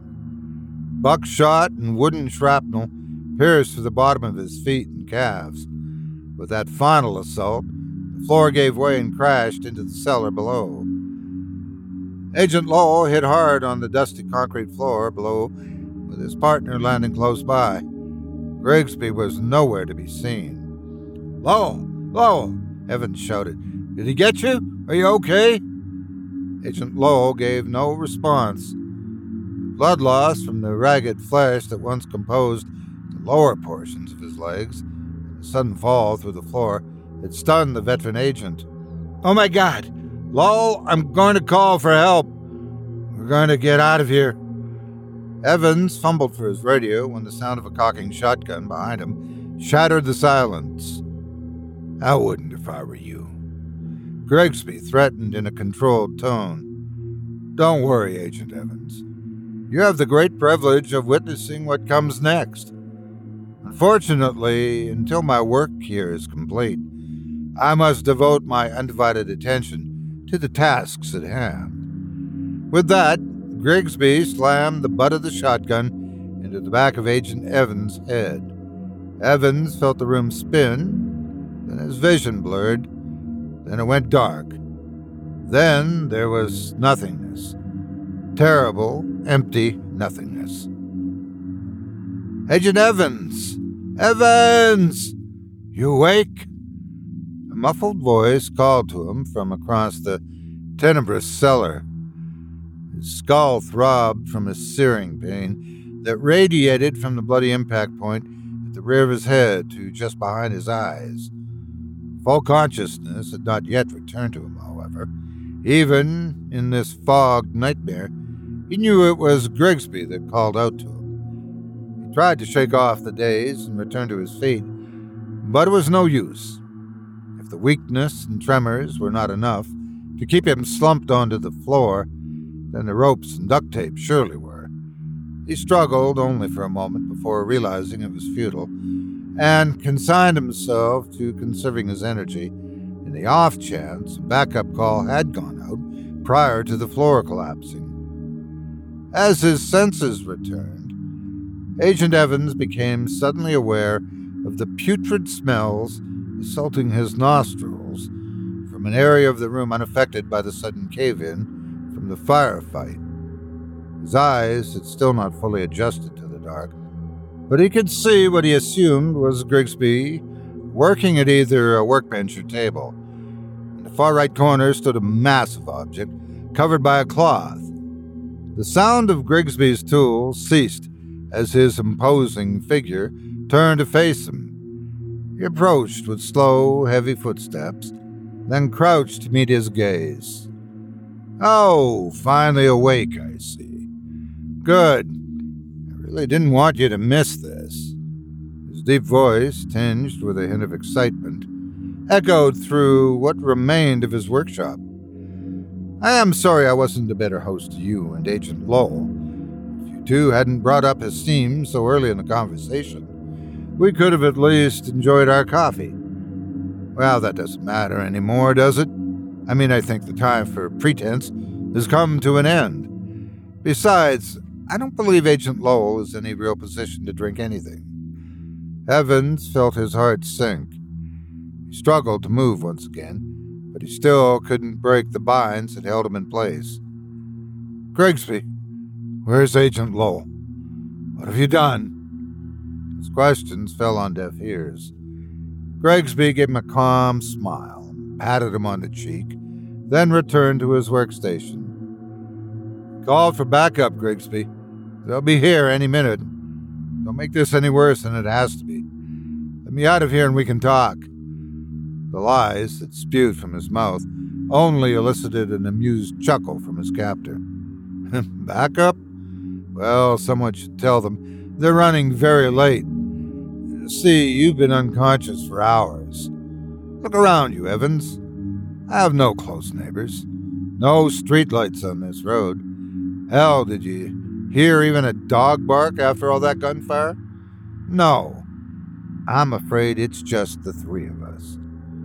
Buckshot and wooden shrapnel pierced through the bottom of his feet and calves. With that final assault, the floor gave way and crashed into the cellar below. Agent Lowell hit hard on the dusty concrete floor below, with his partner landing close by. Grigsby was nowhere to be seen. Lowell! Lowell! Evans shouted. Did he get you? Are you okay? Agent Lowell gave no response. Blood loss from the ragged flesh that once composed the lower portions of his legs, and the sudden fall through the floor, had stunned the veteran agent. Oh my God! Lowell, I'm going to call for help. We're going to get out of here. Evans fumbled for his radio when the sound of a cocking shotgun behind him shattered the silence. I wouldn't if I were you. Grigsby threatened in a controlled tone. Don't worry, Agent Evans. You have the great privilege of witnessing what comes next. Unfortunately, until my work here is complete, I must devote my undivided attention to the tasks at hand. With that, Grigsby slammed the butt of the shotgun into the back of Agent Evans' head. Evans felt the room spin, then his vision blurred, then it went dark. Then there was nothingness. Terrible, empty nothingness. Agent Evans! Evans! You awake? A muffled voice called to him from across the tenebrous cellar. His skull throbbed from a searing pain that radiated from the bloody impact point at the rear of his head to just behind his eyes. Full consciousness had not yet returned to him, however. Even in this fogged nightmare, he knew it was Grigsby that called out to him. He tried to shake off the daze and return to his feet, but it was no use. If the weakness and tremors were not enough to keep him slumped onto the floor, then the ropes and duct tape surely were. He struggled only for a moment before realizing it was futile, and consigned himself to conserving his energy in the off chance a backup call had gone out prior to the floor collapsing. As his senses returned, Agent Evans became suddenly aware of the putrid smells assaulting his nostrils from an area of the room unaffected by the sudden cave-in from the firefight. His eyes had still not fully adjusted to the dark, but he could see what he assumed was Grigsby working at either a workbench or table. In the far right corner stood a massive object covered by a cloth. The sound of Grigsby's tools ceased as his imposing figure turned to face him. He approached with slow, heavy footsteps, then crouched to meet his gaze. "Oh, finally awake, I see. Good. I really didn't want you to miss this." His deep voice, tinged with a hint of excitement, echoed through what remained of his workshop. "I am sorry I wasn't a better host to you and Agent Lowell. If you two hadn't brought up his theme so early in the conversation, we could have at least enjoyed our coffee. Well, that doesn't matter anymore, does it? I mean, I think the time for pretense has come to an end. Besides, I don't believe Agent Lowell is in any real position to drink anything." Evans felt his heart sink. He struggled to move once again, but he still couldn't break the binds that held him in place. "Grigsby, where's Agent Lowell? What have you done?" His questions fell on deaf ears. Grigsby gave him a calm smile, patted him on the cheek, then returned to his workstation. "Called for backup, Grigsby. They'll be here any minute. Don't make this any worse than it has to be. Let me out of here and we can talk." The lies that spewed from his mouth only elicited an amused chuckle from his captor. "Backup? Well, someone should tell them they're running very late. See, you've been unconscious for hours. Look around you, Evans. I have no close neighbors. No streetlights on this road. Hell, did you hear even a dog bark after all that gunfire? No. I'm afraid it's just the three of us."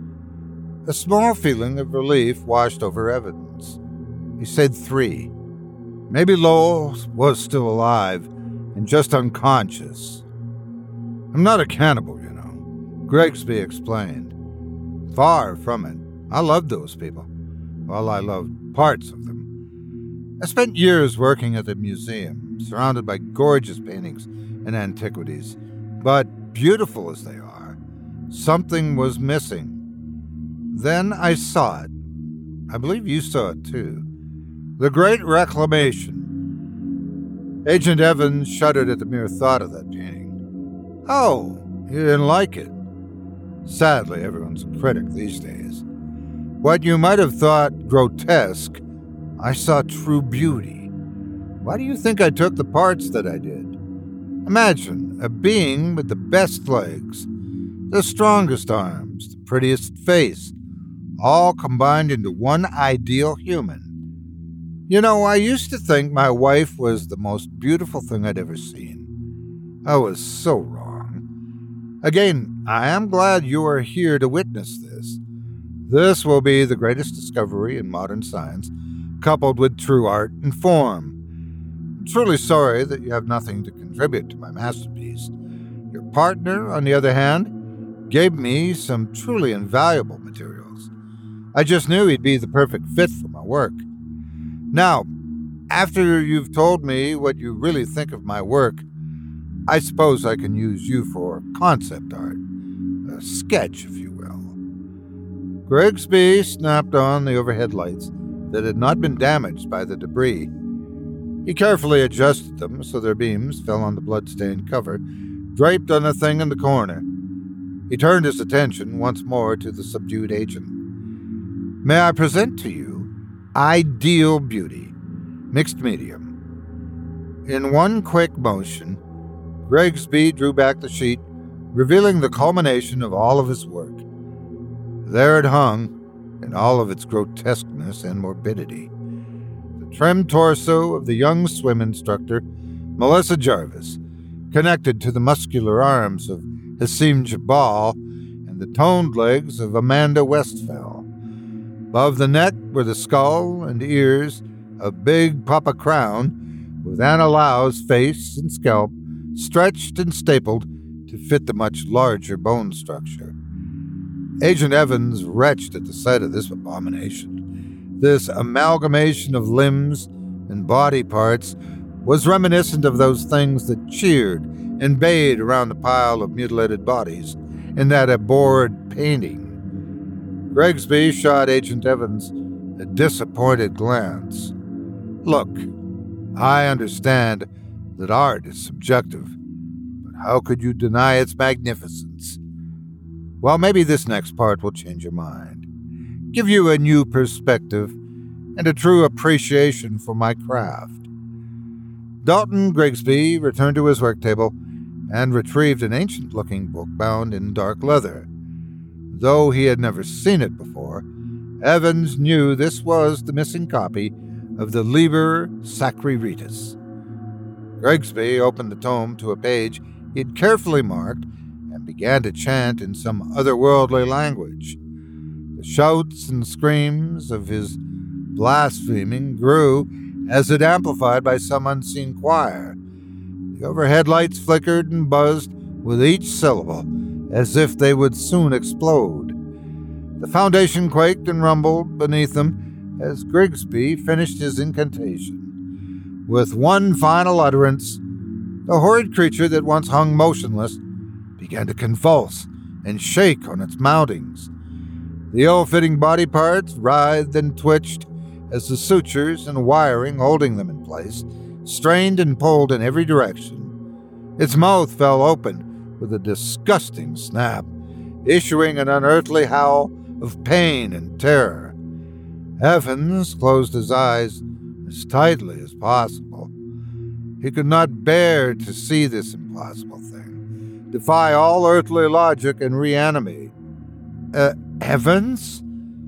A small feeling of relief washed over Evans. He said three. Maybe Lowell was still alive and just unconscious. "I'm not a cannibal, you know," Grigsby explained. "Far from it. I loved those people. Well, I loved parts of them. I spent years working at the museum, surrounded by gorgeous paintings and antiquities. But beautiful as they are, something was missing. Then I saw it. I believe you saw it too. The Great Reclamation." Agent Evans shuddered at the mere thought of that painting. "Oh, you didn't like it?" Sadly, everyone's a critic these days. "What you might have thought grotesque, I saw true beauty. Why do you think I took the parts that I did? Imagine a being with the best legs, the strongest arms, the prettiest face, all combined into one ideal human. You know, I used to think my wife was the most beautiful thing I'd ever seen. I was so wrong. Again, I am glad you are here to witness this. This will be the greatest discovery in modern science, coupled with true art and form. I'm truly sorry that you have nothing to contribute to my masterpiece. Your partner, on the other hand, gave me some truly invaluable materials. I just knew he'd be the perfect fit for my work. Now, after you've told me what you really think of my work, I suppose I can use you for concept art, a sketch, if you will." Grigsby snapped on the overhead lights that had not been damaged by the debris. He carefully adjusted them so their beams fell on the blood-stained cover, draped on a thing in the corner. He turned his attention once more to the subdued agent. "May I present to you Ideal Beauty, mixed medium." In one quick motion, Grigsby drew back the sheet, revealing the culmination of all of his work. There it hung, in all of its grotesqueness and morbidity. The trim torso of the young swim instructor, Melissa Jarvis, connected to the muscular arms of Hassim Jabal and the toned legs of Amanda Westphal. Above the neck were the skull and ears of Big Papa Crown, with Anna Lau's face and scalp stretched and stapled to fit the much larger bone structure. Agent Evans retched at the sight of this abomination. This amalgamation of limbs and body parts was reminiscent of those things that cheered and bayed around the pile of mutilated bodies in that abhorred painting. Grigsby shot Agent Evans a disappointed glance. "Look, I understand that art is subjective, but how could you deny its magnificence? Well, maybe this next part will change your mind, give you a new perspective and a true appreciation for my craft." Dalton Grigsby returned to his work table and retrieved an ancient-looking book bound in dark leather. Though he had never seen it before, Evans knew this was the missing copy of the Liber Sacraritus. Grigsby opened the tome to a page he had carefully marked and began to chant in some otherworldly language. The shouts and screams of his blaspheming grew as it amplified by some unseen choir. The overhead lights flickered and buzzed with each syllable, as if they would soon explode. The foundation quaked and rumbled beneath them as Grigsby finished his incantation. With one final utterance, the horrid creature that once hung motionless began to convulse and shake on its mountings. The ill-fitting body parts writhed and twitched as the sutures and wiring holding them in place strained and pulled in every direction. Its mouth fell open with a disgusting snap, issuing an unearthly howl of pain and terror. Evans closed his eyes as tightly as possible. He could not bear to see this impossible thing, defy all earthly logic and reanimate. Uh, Evans?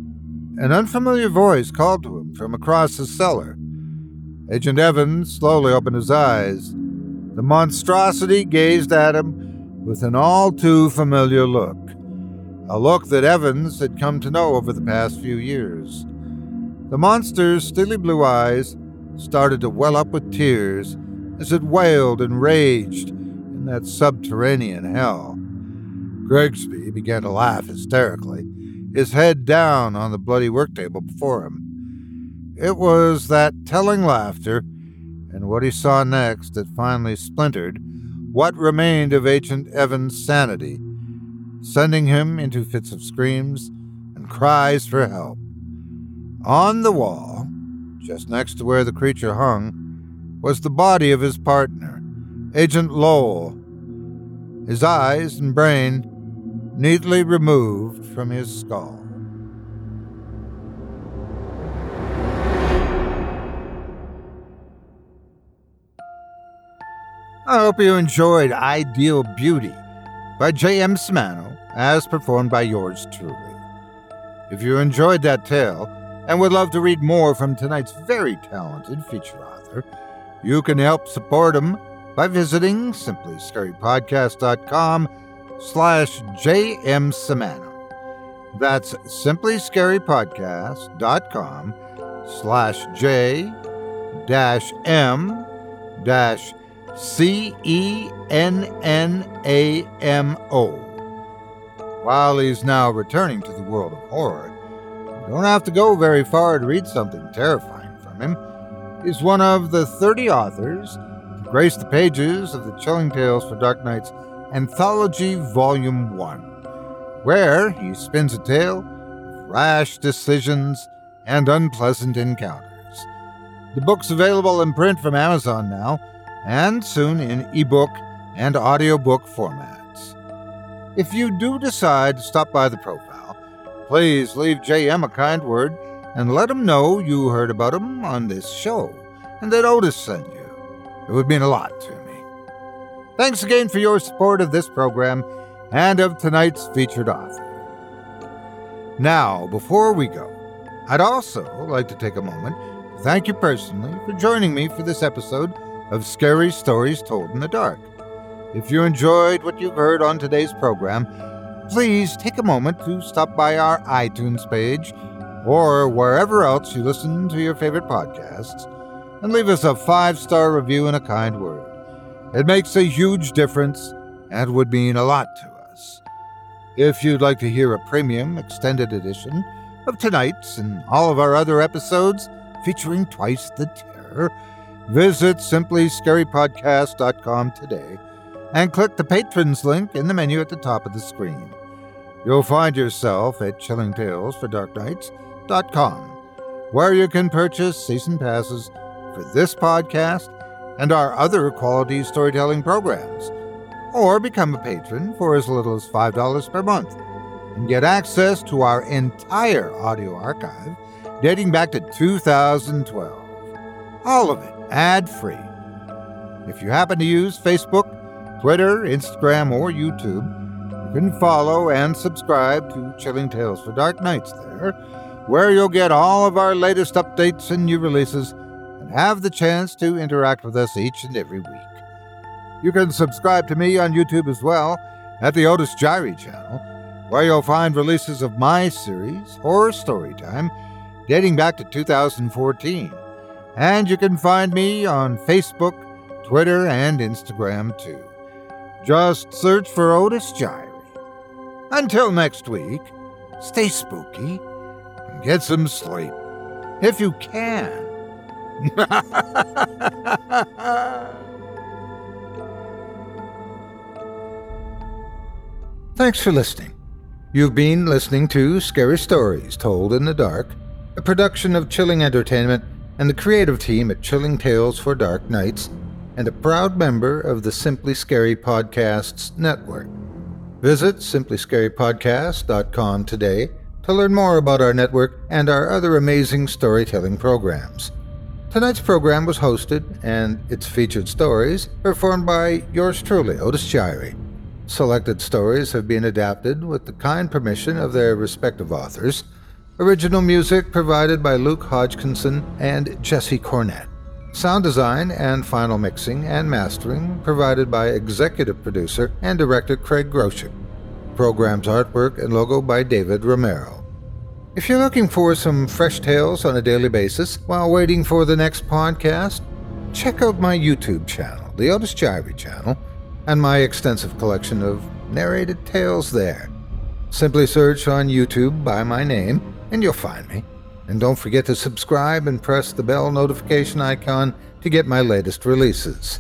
An unfamiliar voice called to him from across the cellar. Agent Evans slowly opened his eyes. The monstrosity gazed at him with an all-too-familiar look, a look that Evans had come to know over the past few years. The monster's steely blue eyes started to well up with tears as it wailed and raged in that subterranean hell. Grigsby began to laugh hysterically, his head down on the bloody work table before him. It was that telling laughter, and what he saw next, that finally splintered what remained of Agent Evans' sanity, sending him into fits of screams and cries for help. On the wall, just next to where the creature hung, was the body of his partner, Agent Lowell, his eyes and brain neatly removed from his skull. I hope you enjoyed Ideal Beauty by J M Simano, as performed by yours truly. If you enjoyed that tale and would love to read more from tonight's very talented feature author, you can help support him by visiting simply scary podcast dot com slash J M Simano. That's simply scary podcast dot com slash J dash M dash C E N N A M O. While he's now returning to the world of horror, you don't have to go very far to read something terrifying from him. He's one of the thirty authors to grace the pages of the Chilling Tales for Dark Nights Anthology Volume one, where he spins a tale of rash decisions and unpleasant encounters. The book's available in print from Amazon now, and soon in ebook and audiobook formats. If you do decide to stop by the profile, please leave J M a kind word and let him know you heard about him on this show and that Otis sent you. It would mean a lot to me. Thanks again for your support of this program and of tonight's featured author. Now, before we go, I'd also like to take a moment to thank you personally for joining me for this episode of Scary Stories Told in the Dark. If you enjoyed what you've heard on today's program, please take a moment to stop by our iTunes page or wherever else you listen to your favorite podcasts and leave us a five-star review and a kind word. It makes a huge difference and would mean a lot to us. If you'd like to hear a premium extended edition of tonight's and all of our other episodes featuring Twice the Terror, visit simply scary podcast dot com today and click the Patrons link in the menu at the top of the screen. You'll find yourself at chilling tales for dark nights dot com, where you can purchase season passes for this podcast and our other quality storytelling programs, or become a patron for as little as five dollars per month and get access to our entire audio archive dating back to two thousand twelve. All of it ad-free. If you happen to use Facebook, Twitter, Instagram, or YouTube, you can follow and subscribe to Chilling Tales for Dark Nights there, where you'll get all of our latest updates and new releases and have the chance to interact with us each and every week. You can subscribe to me on YouTube as well at the Otis Jiry channel, where you'll find releases of my series, Horror Storytime, dating back to two thousand fourteen. And you can find me on Facebook, Twitter, and Instagram too. Just search for Otis Jiry. Until next week, stay spooky and get some sleep, if you can. Thanks for listening. You've been listening to Scary Stories Told in the Dark, a production of Chilling Entertainment and the creative team at Chilling Tales for Dark Nights, and a proud member of the Simply Scary Podcasts network. Visit simply scary podcast dot com today to learn more about our network and our other amazing storytelling programs. Tonight's program was hosted, and its featured stories performed by yours truly, Otis Jiry. Selected stories have been adapted with the kind permission of their respective authors. Original music provided by Luke Hodgkinson and Jesse Cornett. Sound design and final mixing and mastering provided by executive producer and director Craig Groshek. Program's artwork and logo by David Romero. If you're looking for some fresh tales on a daily basis while waiting for the next podcast, check out my YouTube channel, the Otis Jiry channel, and my extensive collection of narrated tales there. Simply search on YouTube by my name, and you'll find me. And don't forget to subscribe and press the bell notification icon to get my latest releases.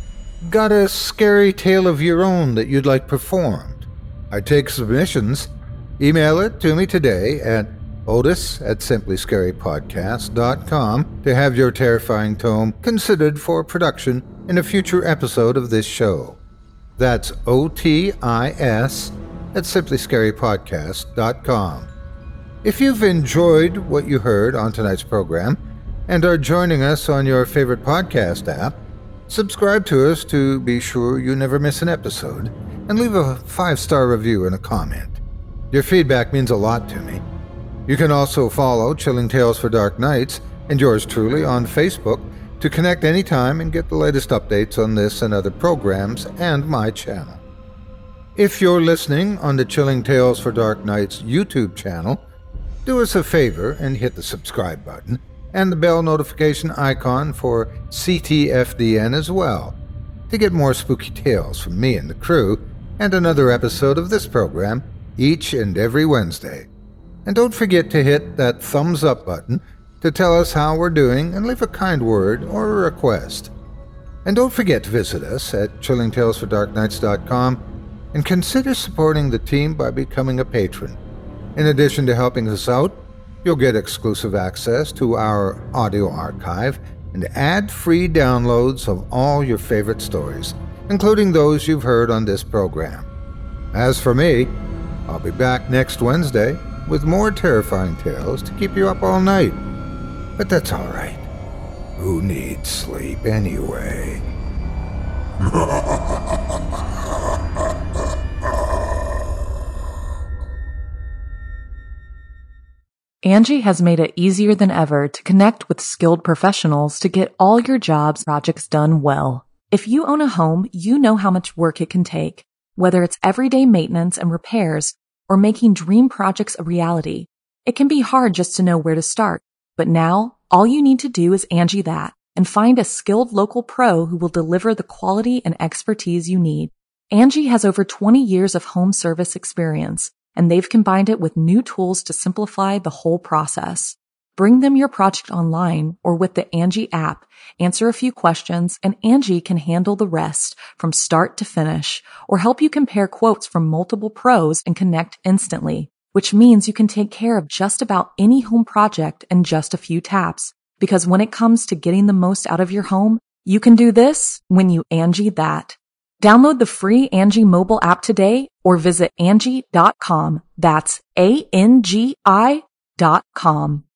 Got a scary tale of your own that you'd like performed? I take submissions. Email it to me today at otis at simply scary podcast dot com to have your terrifying tome considered for production in a future episode of this show. That's O T I S at simply scary podcast dot com. If you've enjoyed what you heard on tonight's program and are joining us on your favorite podcast app, subscribe to us to be sure you never miss an episode, and leave a five-star review and a comment. Your feedback means a lot to me. You can also follow Chilling Tales for Dark Nights and yours truly on Facebook to connect anytime and get the latest updates on this and other programs and my channel. If you're listening on the Chilling Tales for Dark Nights YouTube channel, do us a favor and hit the subscribe button and the bell notification icon for C T F D N as well to get more spooky tales from me and the crew and another episode of this program each and every Wednesday. And don't forget to hit that thumbs up button to tell us how we're doing and leave a kind word or a request. And don't forget to visit us at chilling tales for dark nights dot com and consider supporting the team by becoming a patron. In addition to helping us out, you'll get exclusive access to our audio archive and ad-free downloads of all your favorite stories, including those you've heard on this program. As for me, I'll be back next Wednesday with more terrifying tales to keep you up all night. But that's all right. Who needs sleep anyway? Angie has made it easier than ever to connect with skilled professionals to get all your jobs projects done well. If you own a home, you know how much work it can take, whether it's everyday maintenance and repairs or making dream projects a reality. It can be hard just to know where to start, but now all you need to do is Angie that and find a skilled local pro who will deliver the quality and expertise you need. Angie has over twenty years of home service experience, and they've combined it with new tools to simplify the whole process. Bring them your project online or with the Angie app, answer a few questions, and Angie can handle the rest from start to finish or help you compare quotes from multiple pros and connect instantly, which means you can take care of just about any home project in just a few taps. Because when it comes to getting the most out of your home, you can do this when you Angie that. Download the free Angie mobile app today or visit Angie dot com. That's A N G I dot com.